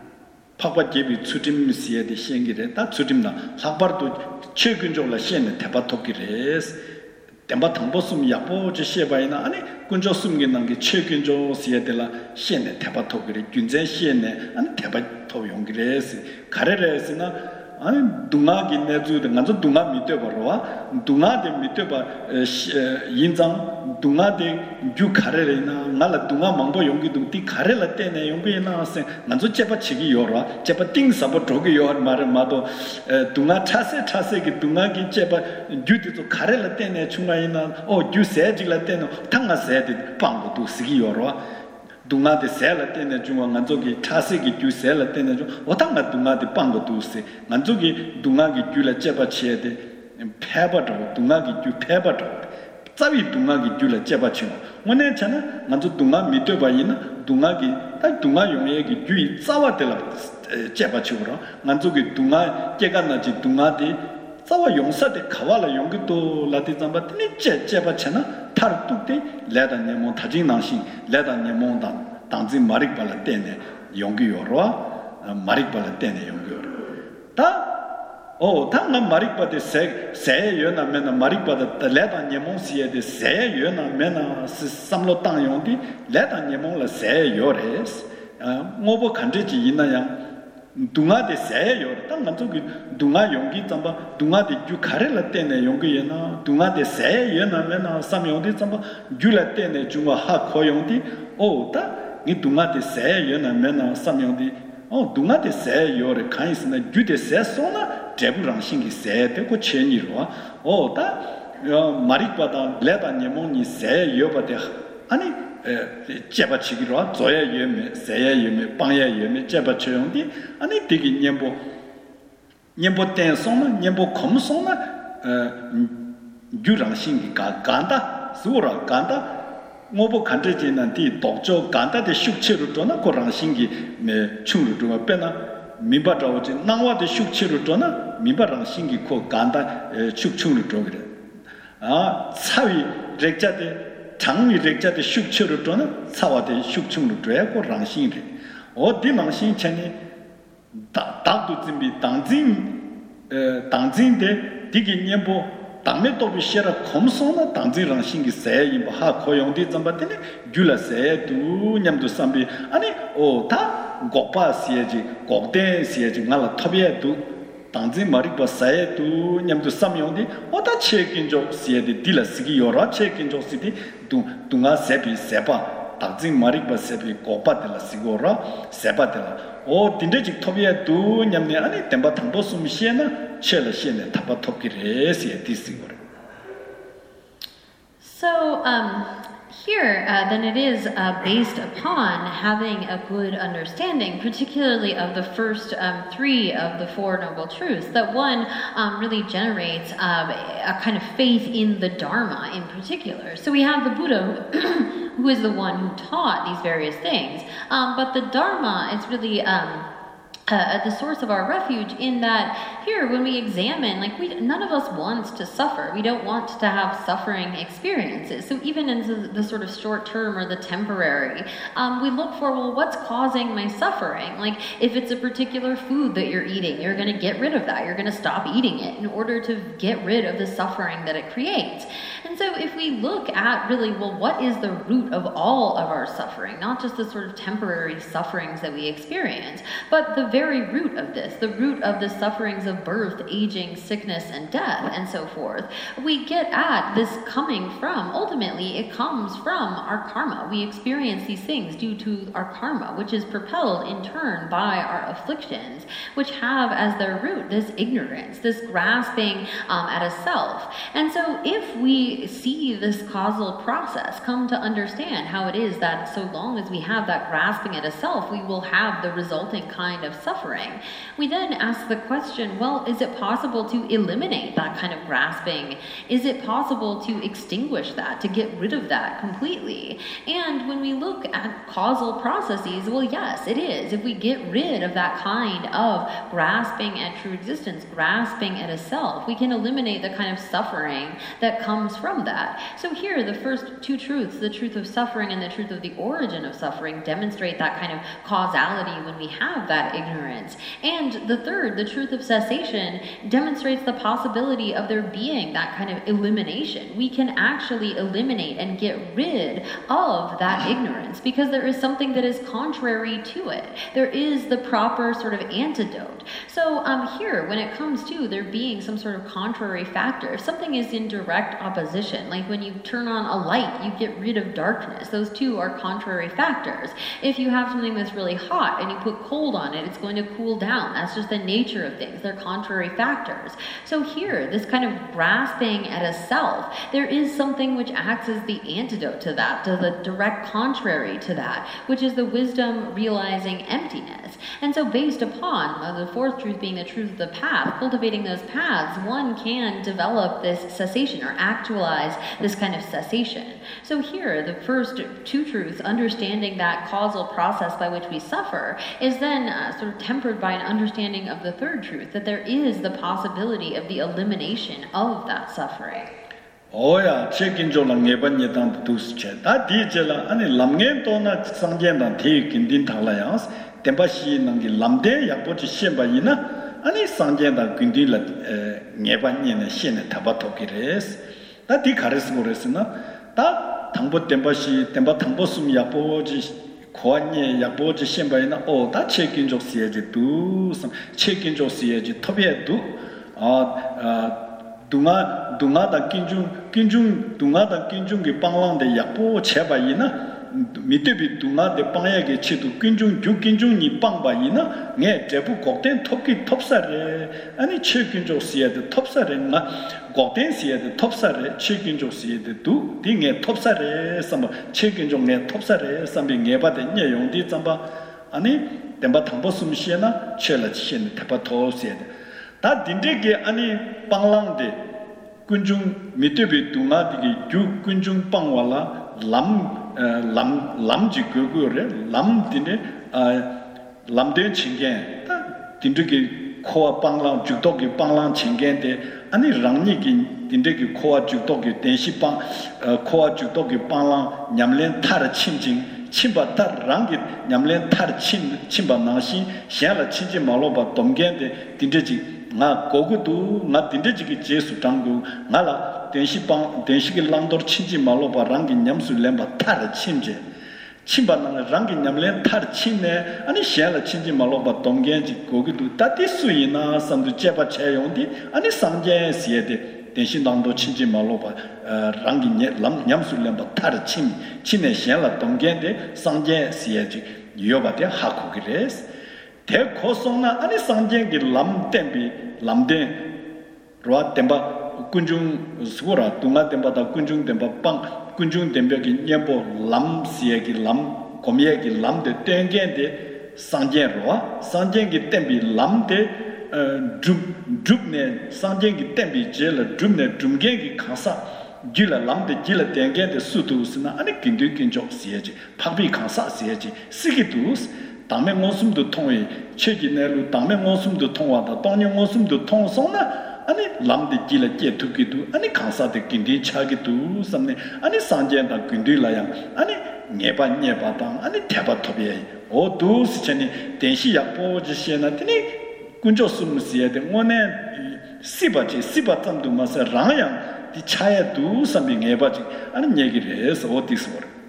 pakpa jebi tsutim siye de shengire ta tsutim na lakbar to che gunjo la shene theba tokki res temba thangbo sum yakpo ji sheba ina ani kunjo sum ge nang ge che gunjo siye de la shene theba tokki re gunzen shene ani theba to yong res kare res na 아니 둥아기 내주도 간저 둥아 밑에 봐라 둥아데 밑에 봐 인장 둥아데 주 카레레나 나라 둥아 망보 용기 둥티 카레라 때네 용기나 하세 간저 제바 치기 요라 제바 띵 사보 저기 요 말은 마도 둥아 차세기 둥아기 제바 주도 카레라 때네 중간이나 주세지라 때네 탕아세데 방고도 쓰기 요라 둥아데 셀라 때네 중앙 안쪽이 차세기 주 셀라 때네 중 어떤가 둥아데 빵도 두세 안쪽이 둥아기 줄에 제바치에데 패버도 둥아기 주 패버도 자위 둥아기 줄에 제바치고 오늘 전에 안쪽 둥아 밑에 봐이나 둥아기 딱 둥아 용에기 주이 자와들라 제바치고로 안쪽이 둥아 제가나지 둥아데 자와 용사데 가와라 용기도 라디잠바트니 제바치나 타르뚝데 레다네모 타징나신 레다네모 당지 마릭발라 때네 용기요로 마릭발라 때네 용기요로 다 tanga marikpa de se yona mena marikpa de leda nyemong siye de se yona mena samlo tang yongdi leda nyemong la se yores ngobo kanje ji ina yang dunga de se yor tang manzo ki dunga yonggi zamba dunga de ju khare la tene yonggi yena dunga de se yona mena sam yongdi zamba ju la tene junga ha kho yongdi ta ni dunga de se yona mena sam yongdi dunga de se yor kais na ju de se sona 제부랑 신기 세대고 체니로 다 마릭바다 레다 녀몽이 세 여바데 아니 제바치기로 조야 예메 세야 예메 빵야 예메 제바치용디 아니 되게 녀보 땡송나 녀보 검송나 유랑 신기 간다 수라 간다 뭐보 간제지난디 독조 간다데 숙체로 도나 고랑 신기 메 충루 좀 빼나 미바라오지 나와데 숙치로 도나 미바랑 신기 코 간다 축충로 도그래 차위 렉자데 장미 렉자데 숙치로 도나 차와데 숙충로 도야고 랑신이 디망신 전에 다도 준비 당진데 디기 녀보 당매 또 비셔라 검소나 당진랑 신기 세이 하 고용디 점바데네 귤라세 두 냠도 삼비 아니 다 고파 시에지 고대 시에지 나라 탑에도 당진 마리바 사에도 냠도 삼용디 오다 체킨조 시에디 딜라스기 요라 체킨조 시디 둥아 세비 세바 당진 마리바 세비 고파들라 시고라 세바들라 딘데직 탑에도 냠네 아니 템바 탐보 숨시에나 첼라 시에네 타바 탑기레 시에디 시고라 So here, then it is based upon having a good understanding, particularly of the first three of the Four Noble Truths, that one really generates a kind of faith in the Dharma in particular. So we have the Buddha, who is the one who taught these various things, but the Dharma is really the source of our refuge, in that here when we examine, none of us wants to suffer. We don't want to have suffering experiences. So even in the sort of short term or the temporary, we look for, well, what's causing my suffering? Like if it's a particular food that you're eating, you're going to get rid of that. You're going to stop eating it in order to get rid of the suffering that it creates. And so if we look at really, well, what is the root of all of our suffering? Not just the sort of temporary sufferings that we experience, but the very root of this, the root of the sufferings of birth, aging, sickness, and death, and so forth. We get at this coming from, ultimately, it comes from our karma. We experience these things due to our karma, which is propelled in turn by our afflictions, which have as their root this ignorance, this grasping at a self. And so if we see this causal process, come to understand how it is that so long as we have that grasping at a self, we will have the resulting kind of suffering. We then ask the question, well, is it possible to eliminate that kind of grasping? Is it possible to extinguish that, to get rid of that completely? And when we look at causal processes, well, yes, it is. If we get rid of that kind of grasping at true existence, grasping at a self, we can eliminate the kind of suffering that comes from that. So here, the first two truths, the truth of suffering and the truth of the origin of suffering, demonstrate that kind of causality when we have that ignorance. And the third, the truth of cessation, demonstrates the possibility of there being that kind of elimination. We can actually eliminate and get rid of that ignorance because there is something that is contrary to it. There is the proper sort of antidote. So here, when it comes to there being some sort of contrary factor, if something is in direct opposition, like when you turn on a light, you get rid of darkness. Those two are contrary factors. If you have something that's really hot and you put cold on it, it's going to cool down. That's just the nature of things. They're contrary factors. So here, this kind of grasping at a self, there is something which acts as the antidote to that, to the direct contrary to that, which is the wisdom realizing emptiness. And so based upon the fourth truth being the truth of the path, cultivating those paths, one can develop this cessation or actualize this kind of cessation. So here, the first two truths, understanding that causal process by which we suffer, is then sort of tempered by an understanding of the third truth, that there is the possibility of the elimination of that suffering. 오야 책임져라 네번이당 두스체 다 디젤라 아니 람겐도나 상견단 대 긴딘 달라야스 템바시 능기 람데 약보지 셴바이나 아니 상제다 근딜라 네반년에 신에 타바토기레스 다디 가르스 그랬으나 다 당보 템바시 템바 당보숨 야보지 고안예 야보지 신바이나 다 책임적 시에지 두섬 책임적 시에지 톱에도 둥아다 긴중 둥아다 긴중기 빵랑데 야보 제바이나 미테비 둥아데 빵야게 치도 긴중니 빵바이나 네 제부 곡된 톱기 톱사레 아니 책임적 시에도 톱사레나 곡된 시에도 톱사레 책임적 시에도 딩에 톱사레 삼바 책임적 네 톱사레 삼비 네바데 내용디 잠바 아니 템바 당보숨시에나 첼라치신 타파토시에 다 딘데게 아니 빵랑데 군중 미테비 둥아디기 주 군중 빵와라 람지 그거래 람디네 람데 칭겐 딘데게 코아 빵랑 주독기 빵랑 칭겐데 아니 랑니기 딘데게 코아 주독기 den시빵 코아 주독기 빵랑 냠렌 타르 칭징 침바타 랑기 냠렌 타르 침바 나시 샤라 칭지 말로바 dom겐데 딘데지 나 고구도 나 딘데지기 제수 당고 나라 denshiki langdor chinji maloba rangi nyamsu lemba tar chinje chimba nang rangi nyamlen tar chinne ani shala chinji maloba domgenji gogidu tati suina samdu jeba chayongdi ani sangjen siyede denshi langdor chinji maloba rangi nyamsu lemba tar chinne shala domgende sangjen siyeji yobade hakugires te kosongna ani sangjengi lamden roa temba 군중 수고라 동아템바다 군중 템바 빵 군중 템벽이 냠보 람시에기 람 고미에기 람데 땡겐데 상젠로와 상젠기 템비 람데 줍네 상젠기 템비 젤 줍네 줍겐기 카사 줄라 람데 젤 땡겐데 수두스나 아니 긴두긴족 시에지 파비 카사 시에지 시기두스 담에 모습도 통해 체기내로 담에 모습도 통하다 동료 모습도 통성나 아니 람데 길에 깨투기도 아니 강사데 긴디 차기도 섬네 아니 산제다 긴디라야 아니 네바당 아니 대바토비에 오두스체니 den시야 보지시나 되니 군조 숨시에데 오네 시바tam도 마서 라양 디 차에도 섬이 네바지 아니 얘기를 해서 어디서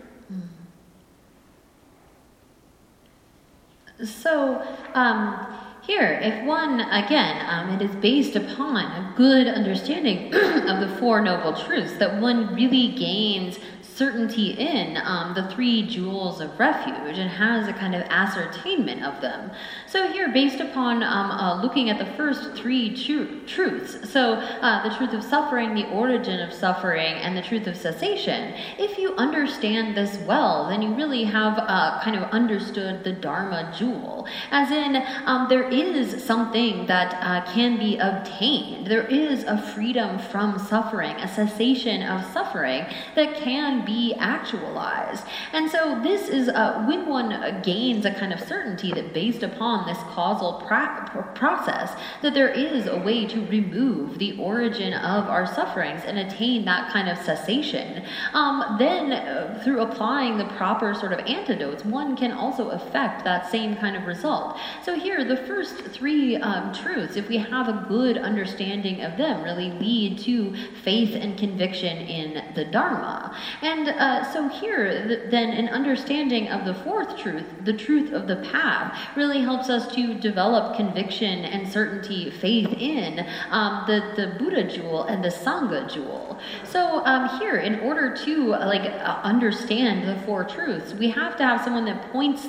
So here, if one, again, it is based upon a good understanding of the Four Noble Truths, that one really gains certainty in the three jewels of refuge and has a kind of ascertainment of them. So here, based upon looking at the first three truths, so the truth of suffering, the origin of suffering, and the truth of cessation, if you understand this well, then you really have kind of understood the Dharma jewel. As in, there is something that can be obtained. There is a freedom from suffering, a cessation of suffering that can be actualized. And so this is when one gains a kind of certainty that based upon this causal process, that there is a way to remove the origin of our sufferings and attain that kind of cessation. Then through applying the proper sort of antidotes, one can also affect that same kind of result. So here, the first three truths, if we have a good understanding of them, really lead to faith and conviction in the Dharma. And so here, then, an understanding of the fourth truth, the truth of the path, really helps us to develop conviction and certainty, faith in the Buddha jewel and the Sangha jewel. So here, in order to understand the four truths, we have to have someone that points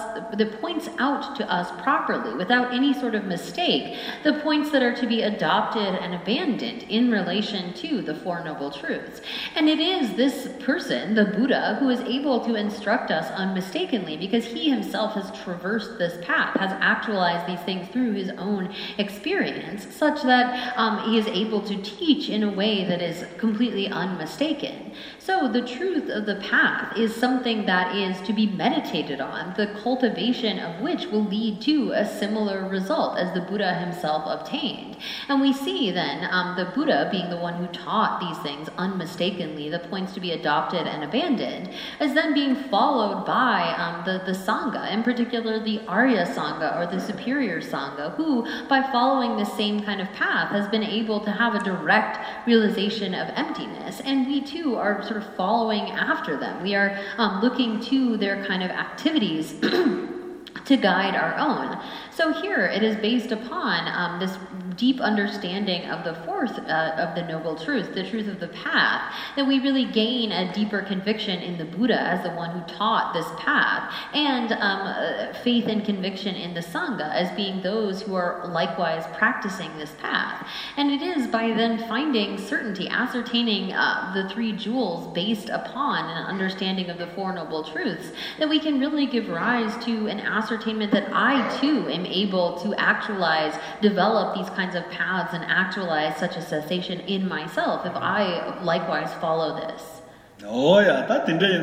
out to us properly, without any sort of mistake, the points that are to be adopted and abandoned in relation to the Four Noble Truths. And it is this person, the Buddha, who is able to instruct us unmistakenly, because he himself has traversed this path, has actualized these things through his own experience, such that he is able to teach in a way that is completely unmistaken. So the truth of the path is something that is to be meditated on, the cultivation of which will lead to a similar result as the Buddha himself obtained. And we see then the Buddha being the one who taught these things unmistakenly, the points to be adopted adopted and abandoned, is then being followed by the Sangha, in particular the Arya Sangha or the Superior Sangha, who, by following the same kind of path, has been able to have a direct realization of emptiness. And we too are sort of following after them. We are looking to their kind of activities to guide our own. So here it is based upon this deep understanding of the fourth of the Noble Truth, the truth of the path, that we really gain a deeper conviction in the Buddha as the one who taught this path, and faith and conviction in the Sangha as being those who are likewise practicing this path. And it is by then finding certainty, ascertaining the three jewels based upon an understanding of the Four Noble Truths, that we can really give rise to an ascertainment that I too am able to actualize, develop these kinds of paths and actualize such a cessation in myself if I likewise follow this. Oh yeah, that in the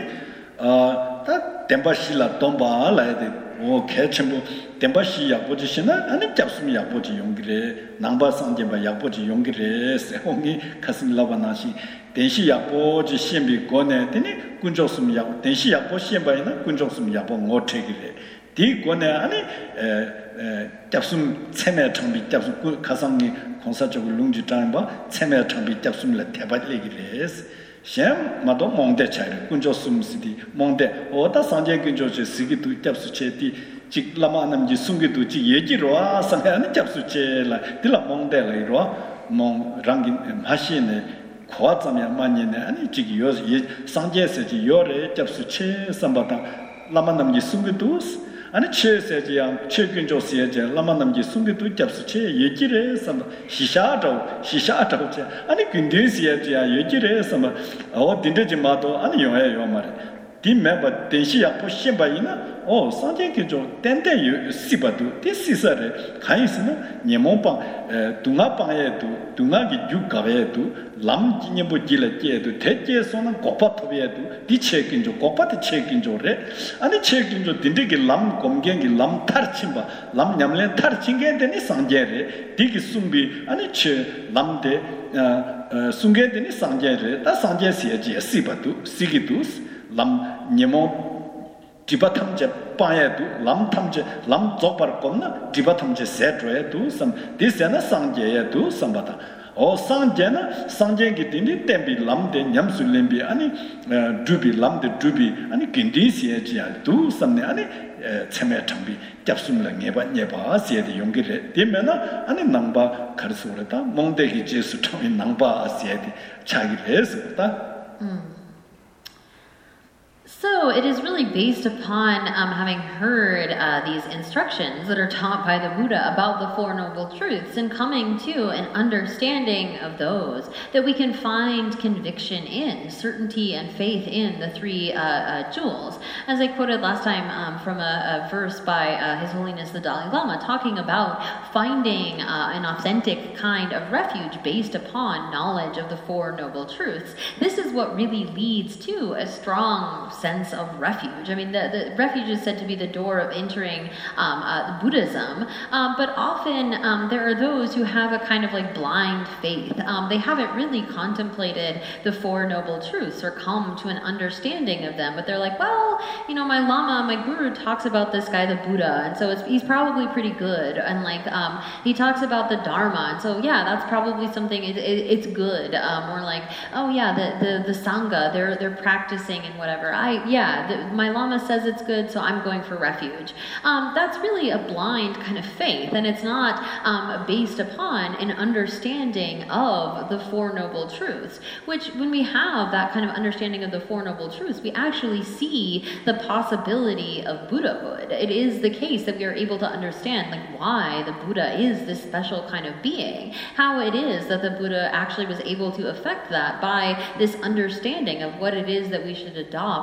that Dembashila Tomba like oh catchable Dembashi Yapojishina and Japsumi Yapoji Yongre, Namba Sanjamba Yapoji Yongre, Hongi Kasim Lavanashi, Denshi Yapoji Shimbi Gone, Dini, Kunjosum Yap, Denshi Yaposhimba, Kunjosum Yapon or Tegre. Di Gone Ani Japsum Tseme Tambi Japsu Kasangi Consajo Lungi Tamba, Tseme Tambi Japsum La Tabat Legres. Shem Mado Monde Chai, Kunjosum City, Monde, Oda Sanje Kunjoji Sigitu Japsucheti, Chik Lamanam Jisungitu, Yejiro, Sangan Japsuche, La Dilla Monde Lero, Mon Rangin Machine, Quatamia Manine, and Chigios, Sanje Seji Yore, Japsuche, Sambata, Lamanam Jisungitus. And che said young, chicken Josie, Lamanam Sungitu Japsuche, Yejire, some Shishato, and a Kundusia, Yejire, some Dindijimato, and Yomare. Dimember Denshia Poshimbaina, oh, Sanjay Kijo, Dente Sibatu, this is a Kaisina, Niemopa, Tungapaetu, Tungagi Jukavetu, Lam Jinebujila Jetu, Teje Sona, Copatovetu, the Chekinjo, Copata Chekinjo, and the Chekinjo Dindigi Lam, Comgengi Lam Tarchimba, Lam Yamlen Tarchinga, then is Sanjere, Digi Sumbi, and a che Lamde Sunga, then is Sanjere, that's Sanjay Sibatu, Sigitus. Lam Nemo Tibatamje Paedu, Lam Tamje, Lam Zopar Komna, Tibatamje Sedre do some this and a Sanje do somebata. O Sanjana, Sanjang Dini, Tembi Lam de Yamsulimbi, Ani Dubi Lam de Dubi, Ani Kindisia do some Ani Temetambi, Japsumla Neba, said the Yongire, Dimena, Ani Namba Karsurata, Mondegi Jesu in Namba, said Chagres. So it is really based upon having heard these instructions that are taught by the Buddha about the Four Noble Truths and coming to an understanding of those, that we can find conviction in, certainty and faith in the three jewels. As I quoted last time from a verse by His Holiness the Dalai Lama, talking about finding an authentic kind of refuge based upon knowledge of the Four Noble Truths. This is what really leads to a strong sense of refuge. I mean, the refuge is said to be the door of entering Buddhism, but often there are those who have a kind of like blind faith. They haven't really contemplated the Four Noble Truths or come to an understanding of them, but they're like, well, you know, my Lama, my Guru talks about this guy, the Buddha, and so he's probably pretty good, and like he talks about the Dharma, and so yeah, that's probably something, it's good. Or like, oh yeah, the Sangha, they're practicing and whatever. My Lama says it's good, so I'm going for refuge. That's really a blind kind of faith, and it's not based upon an understanding of the Four Noble Truths, which when we have that kind of understanding of the Four Noble Truths, we actually see the possibility of Buddhahood. It is the case that we are able to understand like why the Buddha is this special kind of being, how it is that the Buddha actually was able to affect that by this understanding of what it is that we should adopt and what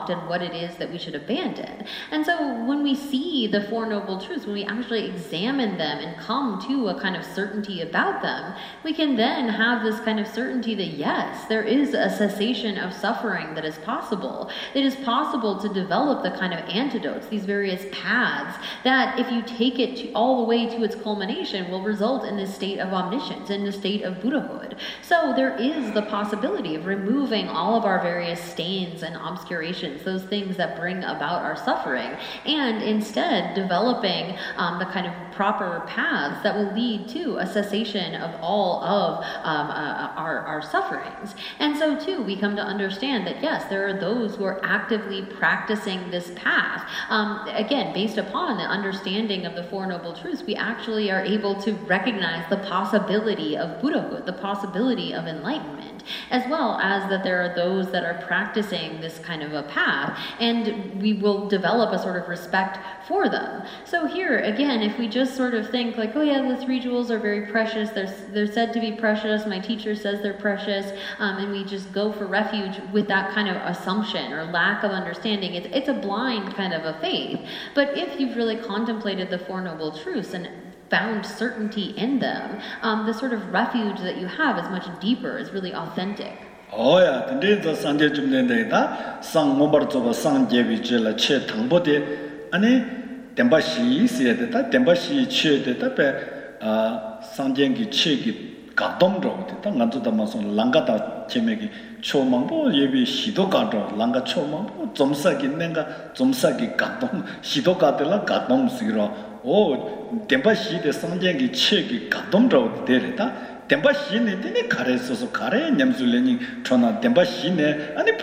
it is that we should abandon. And so when we see the Four Noble Truths, when we actually examine them and come to a kind of certainty about them, we can then have this kind of certainty that yes, there is a cessation of suffering that is possible. It is possible to develop the kind of antidotes, these various paths, that if you take it all the way to its culmination will result in this state of omniscience, in the state of Buddhahood. So there is the possibility of removing all of our various stains and obscurations, those things that bring about our suffering, and instead developing the kind of proper paths that will lead to a cessation of all of our sufferings. And so too, we come to understand that yes, there are those who are actively practicing this path. Again, based upon the understanding of the Four Noble Truths, we actually are able to recognize the possibility of Buddhahood, the possibility of enlightenment, as well as that there are those that are practicing this kind of a path, and we will develop a sort of respect for them. So here, again, if we just sort of think like, oh yeah, the three jewels are very precious, they're said to be precious, my teacher says they're precious, and we just go for refuge with that kind of assumption or lack of understanding, it's a blind kind of a faith. But if you've really contemplated the Four Noble Truths and found certainty in them, the sort of refuge that you have is much deeper, is really authentic. Oh yeah, 근데 저 상제 좀 된다다 상 모바르 저바 상 제비질 체 당보데 아니 덴바시 있어야 되다 덴바시 치야 되다 배 상쟁기 치기 가동도 되다 간주다 마서 랑가다 제메기 초망보 예비 시도 가도 랑가 초망보 점사기 내가 점사기 가동 시도 가들라 가동 쓰기로 오 덴바시데 상쟁기 치기 가동도 되다 덴바시네 되네 가래서서 가래 냠술레니 전화 덴바시네 아니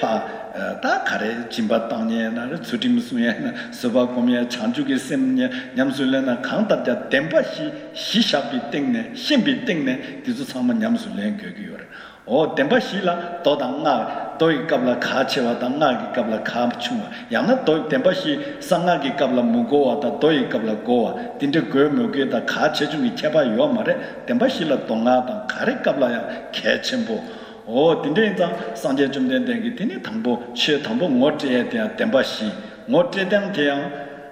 다 가래 짐바 땅에 나를 주림수에 서바고미야 찬주게 셈냐 냠술레나 강답자 덴바시 시샤비 땡네 신비 땡네 디주 상만 냠술레 교기요래 오 덴바시라 도당나 도이 갑라 가체와 당나기 갑라 감충 야나 도 덴바시 상나기 갑라 무고와다 도이 갑라 고와 딘데 고묘게다 가체 중이 제바 요 말에 덴바시라 동나다 가래 갑라야 개첨보 오 딘데자 상제 좀 된다기 되니 당보 체 당보 못에 대한 덴바시 못에 대한 대양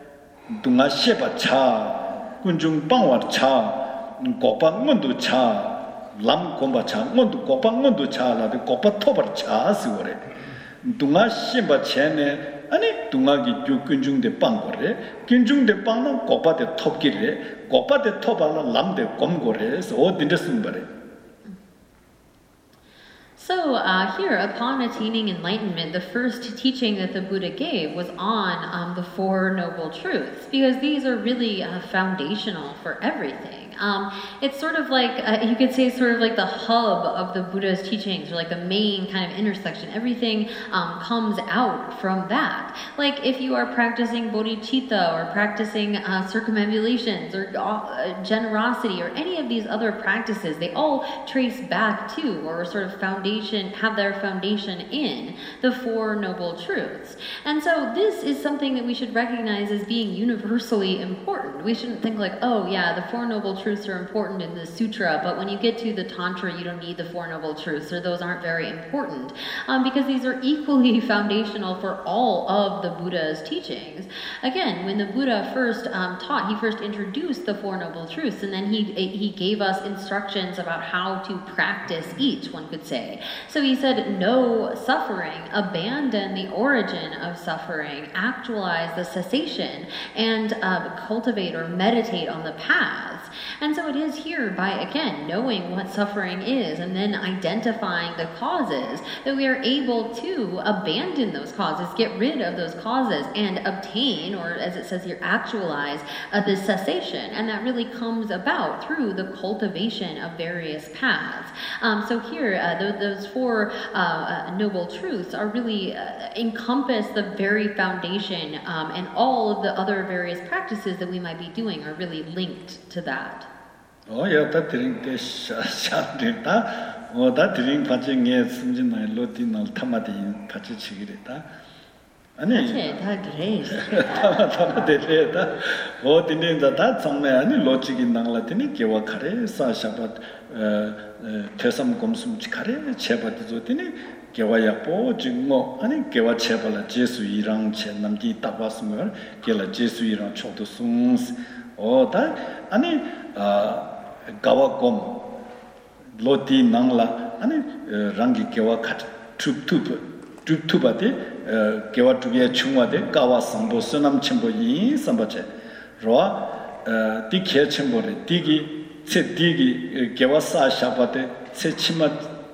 동아 셰바 차 군중 방와 차 고방문도 차 람 곰바 차 문도 고방문도 차라데 고파 토버 차스고래 동아 셰바 체네 아니 동아기 군중대 방고래 군중대 방은 고파데 톱기래 고파데 토발라 람데 곰고래서 오 딘데 숨바래. So here, upon attaining enlightenment, the first teaching that the Buddha gave was on the Four Noble Truths, because these are really foundational for everything. It's sort of like, you could say sort of like the hub of the Buddha's teachings, or like the main kind of intersection. Everything comes out from that. Like if you are practicing bodhicitta, or practicing circumambulations, or generosity, or any of these other practices, they all trace back to, or sort of have their foundation in the Four Noble Truths. And so this is something that we should recognize as being universally important. We shouldn't think like, oh yeah, the Four Noble Truths are important in the sutra, but when you get to the Tantra, you don't need the Four Noble Truths, or those aren't very important, because these are equally foundational for all of the Buddha's teachings. Again, when the Buddha first taught, he first introduced the Four Noble Truths, and then he gave us instructions about how to practice each, one could say. So he said, know suffering, abandon the origin of suffering, actualize the cessation, and cultivate or meditate on the paths. And so it is here by, again, knowing what suffering is and then identifying the causes that we are able to abandon those causes, get rid of those causes, and obtain, or as it says here, actualize the cessation. And that really comes about through the cultivation of various paths. So here, those Four Noble Truths are really encompass the very foundation, and all of the other various practices that we might be doing are really linked to that. Oh yeah, that drink 샤드다. 다 드링 파징에 숨진나이 로디날 타마디 파치 치기랬다. 아니 다 그래. 타마 되려다. 딘딘다 다 정말 아니 로직이 나라더니 개와 카레 사샤바 퇴삼 검숨 카레 제바도 되니 개와야 보증고 아니 개와 체발라 제수이랑 체 남기 딱봤으면 개라 제수이랑 초도 숨스 어다 아니 가와곰 로티 낭라 아니 랑기 개와 카트 툭툭바데 개와 두비에 충와데 가와 상보 선남 첨보이 삼바체 로아 디케 첨보레 디기 세 디기 개와 사샤바데 세치마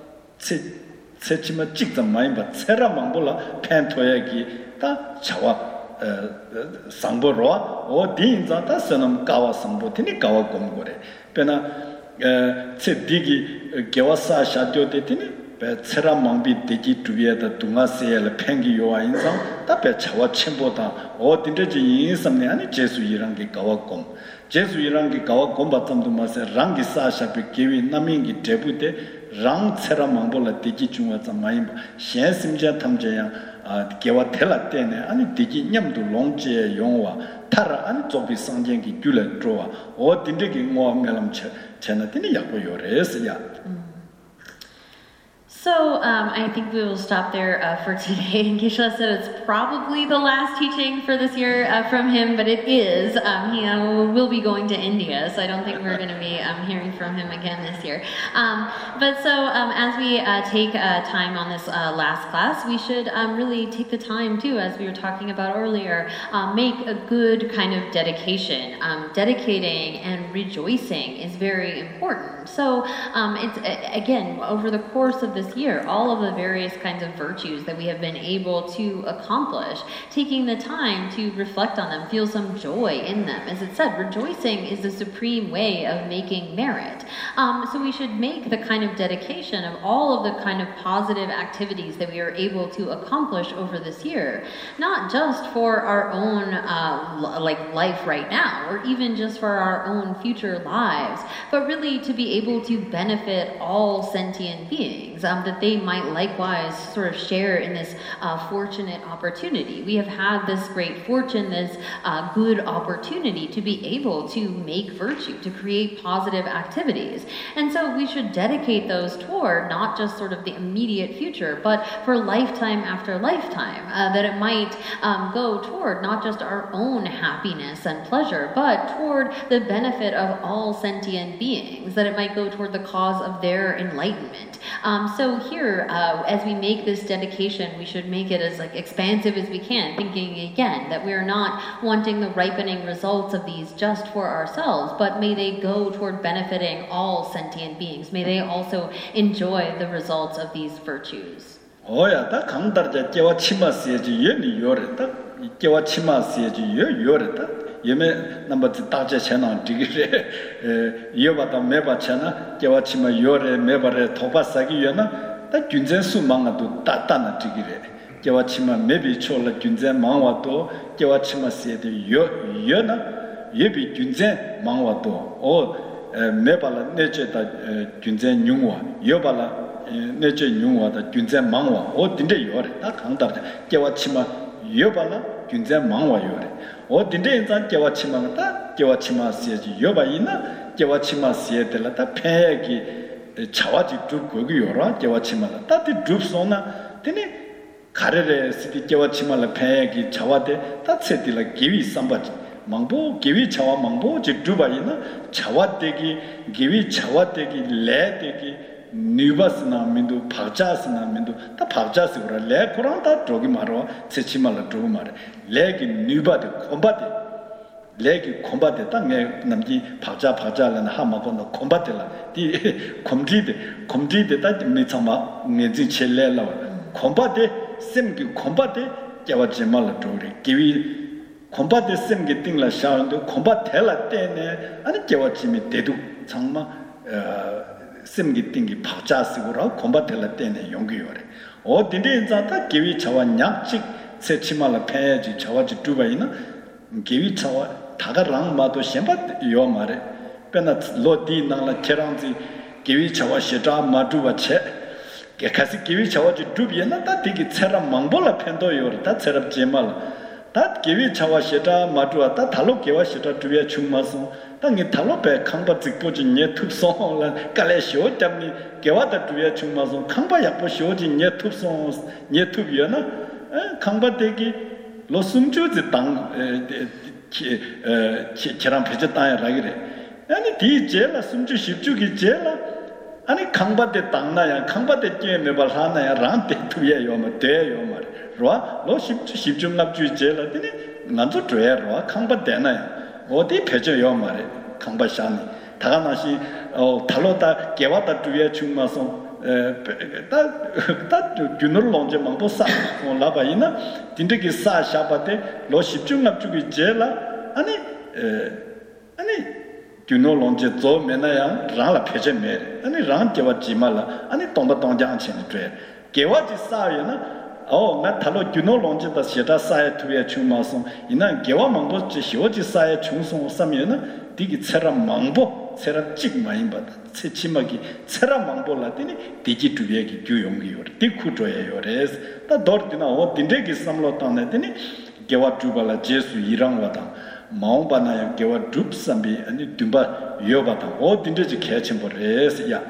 세치마 찍다 많이 봐 세라 망볼라 팬토야기 다 자와 상보로 어디인자다 선남 가와 상보티니 가와 공고래 베나 세디기 개와 사샤도데티니 배 세라 망비 되기 두비에다 동아세를 팽기 요아 인상 답에 자와 첨보다 어딘데지 인삼네 아니 제수이랑 게 가와곰 제수이랑 게 가와곰 바탐도 마세 랑기 사샤비 개위 남인기 대부대 랑 세라 망볼라 되기 중화자 마이 현심자 탐제야 개와 텔라 때네 아니 되기 냠도 롱제 용와 타라 아니 조비 상쟁기 귤레 droa 어딘데기 뭐 멜람 채나티니 약고 요레스야 So I think we will stop there for today. And Geshe said it's probably the last teaching for this year from him, but it is. He will be going to India, so I don't think we're going to be hearing from him again this year. But so as we take time on this last class, we should really take the time too, as we were talking about earlier, make a good kind of dedication. Dedicating and rejoicing is very important. So it's again, over the course of this year, all of the various kinds of virtues that we have been able to accomplish, taking the time to reflect on them, feel some joy in them. As it said, rejoicing is the supreme way of making merit. So we should make the kind of dedication of all of the kind of positive activities that we are able to accomplish over this year, not just for our own life right now, or even just for our own future lives, but really to be able to benefit all sentient beings, that they might likewise sort of share in this fortunate opportunity. We have had this great fortune, this good opportunity to be able to make virtue, to create positive activities. And so we should dedicate those toward not just sort of the immediate future, but for lifetime after lifetime, that it might go toward not just our own happiness and pleasure, but toward the benefit of all sentient beings, that it might go toward the cause of their enlightenment. So here, as we make this dedication, we should make it as expansive as we can, thinking again that we are not wanting the ripening results of these just for ourselves, but may they go toward benefiting all sentient beings. May they also enjoy the results of these virtues. 오야 다 강다르자 깨와 치마스에지 예니 요레다 깨와 치마스에지 요레다 예메 넘버 따제 채나 디기레 이어바다 메바차나 깨와 치마 요레 메바레 토바사기 요나 다 균전 수망아도 따따나 디기레 깨와 치마 메비 초라 균전 망와도 깨와 치마스에지 요나 예비 균전 망와도 오 메발라 네제다 균전 융와 여발라 내제 융와다 균전 망와 어딘데 요래 다 강다르다 깨와치마 여발라 균전 망와 요래 어딘데 인자 깨와치마다 깨와치마스에지 여바이나 깨와치마스에들라다 폐기 차와지 두 거기 요라 깨와치마다 따디 줍소나 되네 가르레 스디 깨와치마라 폐기 차와데 따세딜라 기위 삼바지 망보 기위 차와 망보 지 두바이나 차와데기 기위 차와데기 레데기 뉴바스나 민도 박자스나 민도 다 박자스고라 레 코란다 저기 말어 세치말라 저기 말해 레기 뉴바데 콤바데 레기 콤바데 땅에 남지 박자라는 하마고는 콤바데라 디 콤디데 다 미참마 내지 첼레라 콤바데 셈기 콤바데 깨와지말라 저기 기위 콤바데 셈기 띵라 샤운도 콤바텔라 때네 아니 깨와지미 대도 정말 셈기 띵기 박자스고라 콤바텔라 때네 용기요래 어딘데 인자다 기위 차와 냥직 세치말라 패지 차와지 두바이나 기위 차와 다가랑 마도 셴바 요 말에 페나 로디 나라 케랑지 기위 차와 시자 마두바체 게카시 기위 차와지 두비나 다 디기 체라 망볼라 펜도요래 다 체랍 제말 다 기위 차와 시자 마두와 다 달로 개와 시자 두비에 충마서 당이 탈로베 강바 직보진 톱송을 깔래 쇼점니 개와다 주에 중마서 강바 약보 쇼진 톱송 톱이야나 강바대기 로숨주지 당 계란 배제 땅에 라기래 아니 디 제라 숨주 십주기 제라 아니 강바대 땅나야 강바대 께 매발 하나야 란테 투야 요마 대요 말 로아 로 십중납주 제라 되니 난도 줘야 강바대나야 어디 배제요 말에 강바샤니 다가마시 달로다 개와다 주에 중마서 다 균을 lonje 망보 사 라바이나 딘데기 사 샤바데 로 십중납주기 제라 아니 균을 lonje 조 메나야 라라 배제메 아니 랑 개와 지말라 아니 동바 동장 chen 돼 개와지 사야나 나 탈로 균을 lonje 다 시다 사에 투에 중마서 이나 개와 망보 지 쇼지 사에 중송 삼면은 디기 체라 망보 체라 찍 많이 받아 체치마기 체라 망볼라더니 디지 두개기 교용기요 디쿠조예요 그래서 다 더르디나 딘데기 삼로 땅내더니 개와 주발라 제수 이랑 와다 마오바나야 개와 줍삼비 아니 듬바 요바다 딘데지 개침버레스 야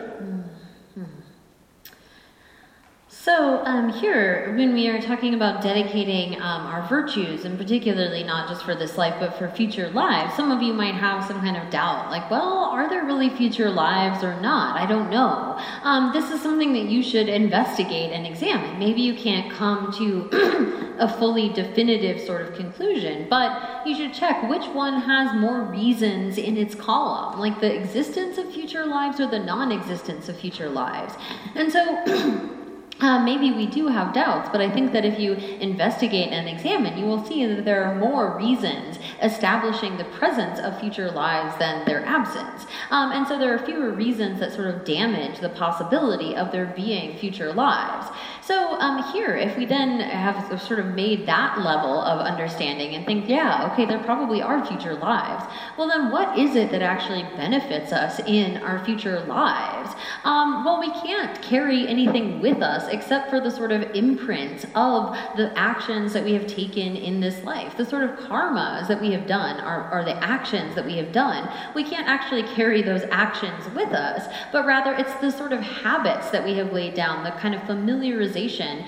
So here, when we are talking about dedicating our virtues, and particularly not just for this life, but for future lives, some of you might have some kind of doubt, like, well, are there really future lives or not? I don't know. This is something that you should investigate and examine. Maybe you can't come to a fully definitive sort of conclusion, but you should check which one has more reasons in its column, like the existence of future lives or the non-existence of future lives. And so maybe we do have doubts, but I think that if you investigate and examine, you will see that there are more reasons establishing the presence of future lives than their absence. And so there are fewer reasons that sort of damage the possibility of there being future lives. So here, if we then have sort of made that level of understanding and think, yeah, okay, there probably are future lives, well then what is it that actually benefits us in our future lives? Well, we can't carry anything with us except for the sort of imprint of the actions that we have taken in this life. The sort of karmas that we have done are the actions that we have done. We can't actually carry those actions with us, but rather it's the sort of habits that we have laid down, the kind of familiarization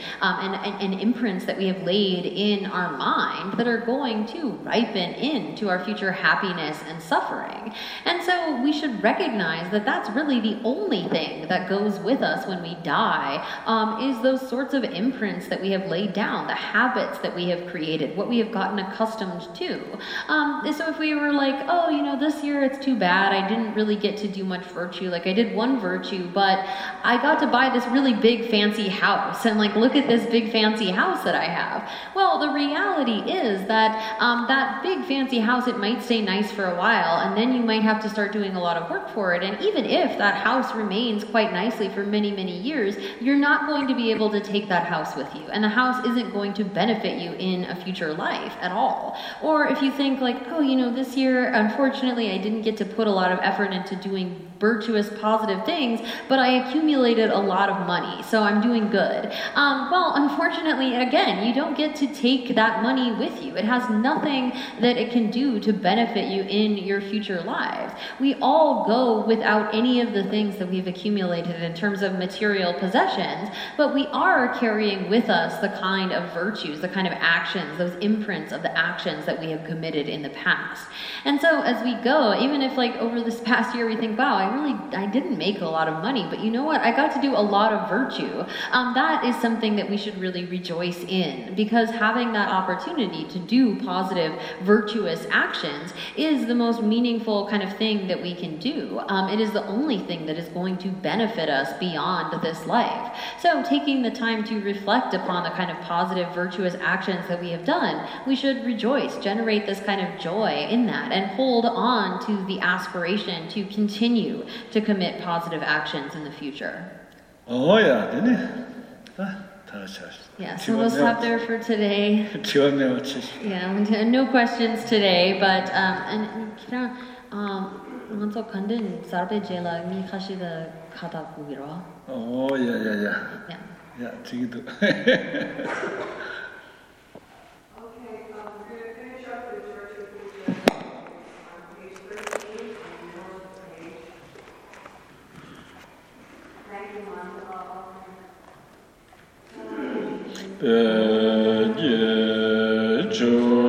and imprints that we have laid in our mind that are going to ripen into our future happiness and suffering. And so we should recognize that that's really the only thing that goes with us when we die, is those sorts of imprints that we have laid down, the habits that we have created, what we have gotten accustomed to. So if we were like, oh, this year it's too bad, I didn't really get to do much virtue, like I did one virtue, but I got to buy this really big fancy house, and like, look at this big fancy house that I have. Well, the reality is that that big fancy house, it might stay nice for a while, and then you might have to start doing a lot of work for it, and even if that house remains quite nicely for many, many years, you're not going to be able to take that house with you, and the house isn't going to benefit you in a future life at all. Or if you think like, oh, this year, unfortunately, I didn't get to put a lot of effort into doing virtuous, positive things, but I accumulated a lot of money, so I'm doing good. Well, unfortunately, again, you don't get to take that money with you. It has nothing that it can do to benefit you in your future lives. We all go without any of the things that we've accumulated in terms of material possessions, but we are carrying with us the kind of virtues, the kind of actions, those imprints of the actions that we have committed in the past. And so as we go, even if like over this past year we think, wow, I didn't make a lot of money, but you know what? I got to do a lot of virtue. That is something that we should really rejoice in, because having that opportunity to do positive, virtuous actions is the most meaningful kind of thing that we can do. It is the only thing that is going to benefit us beyond this life. So taking the time to reflect upon the kind of positive, virtuous actions that we have done, we should rejoice, generate this kind of joy in that, and hold on to the aspiration to continue to commit positive actions in the future. Oh, yeah, didn't it? Yeah, so we'll stop there for today. Yeah, no questions today, but 먼저 간든 사르베 제라 미 카시다 카다 구기로. Oh, yeah. Yeah, 지기도. Okay, we're going to finish up the church of Ephesians on page 13. Ye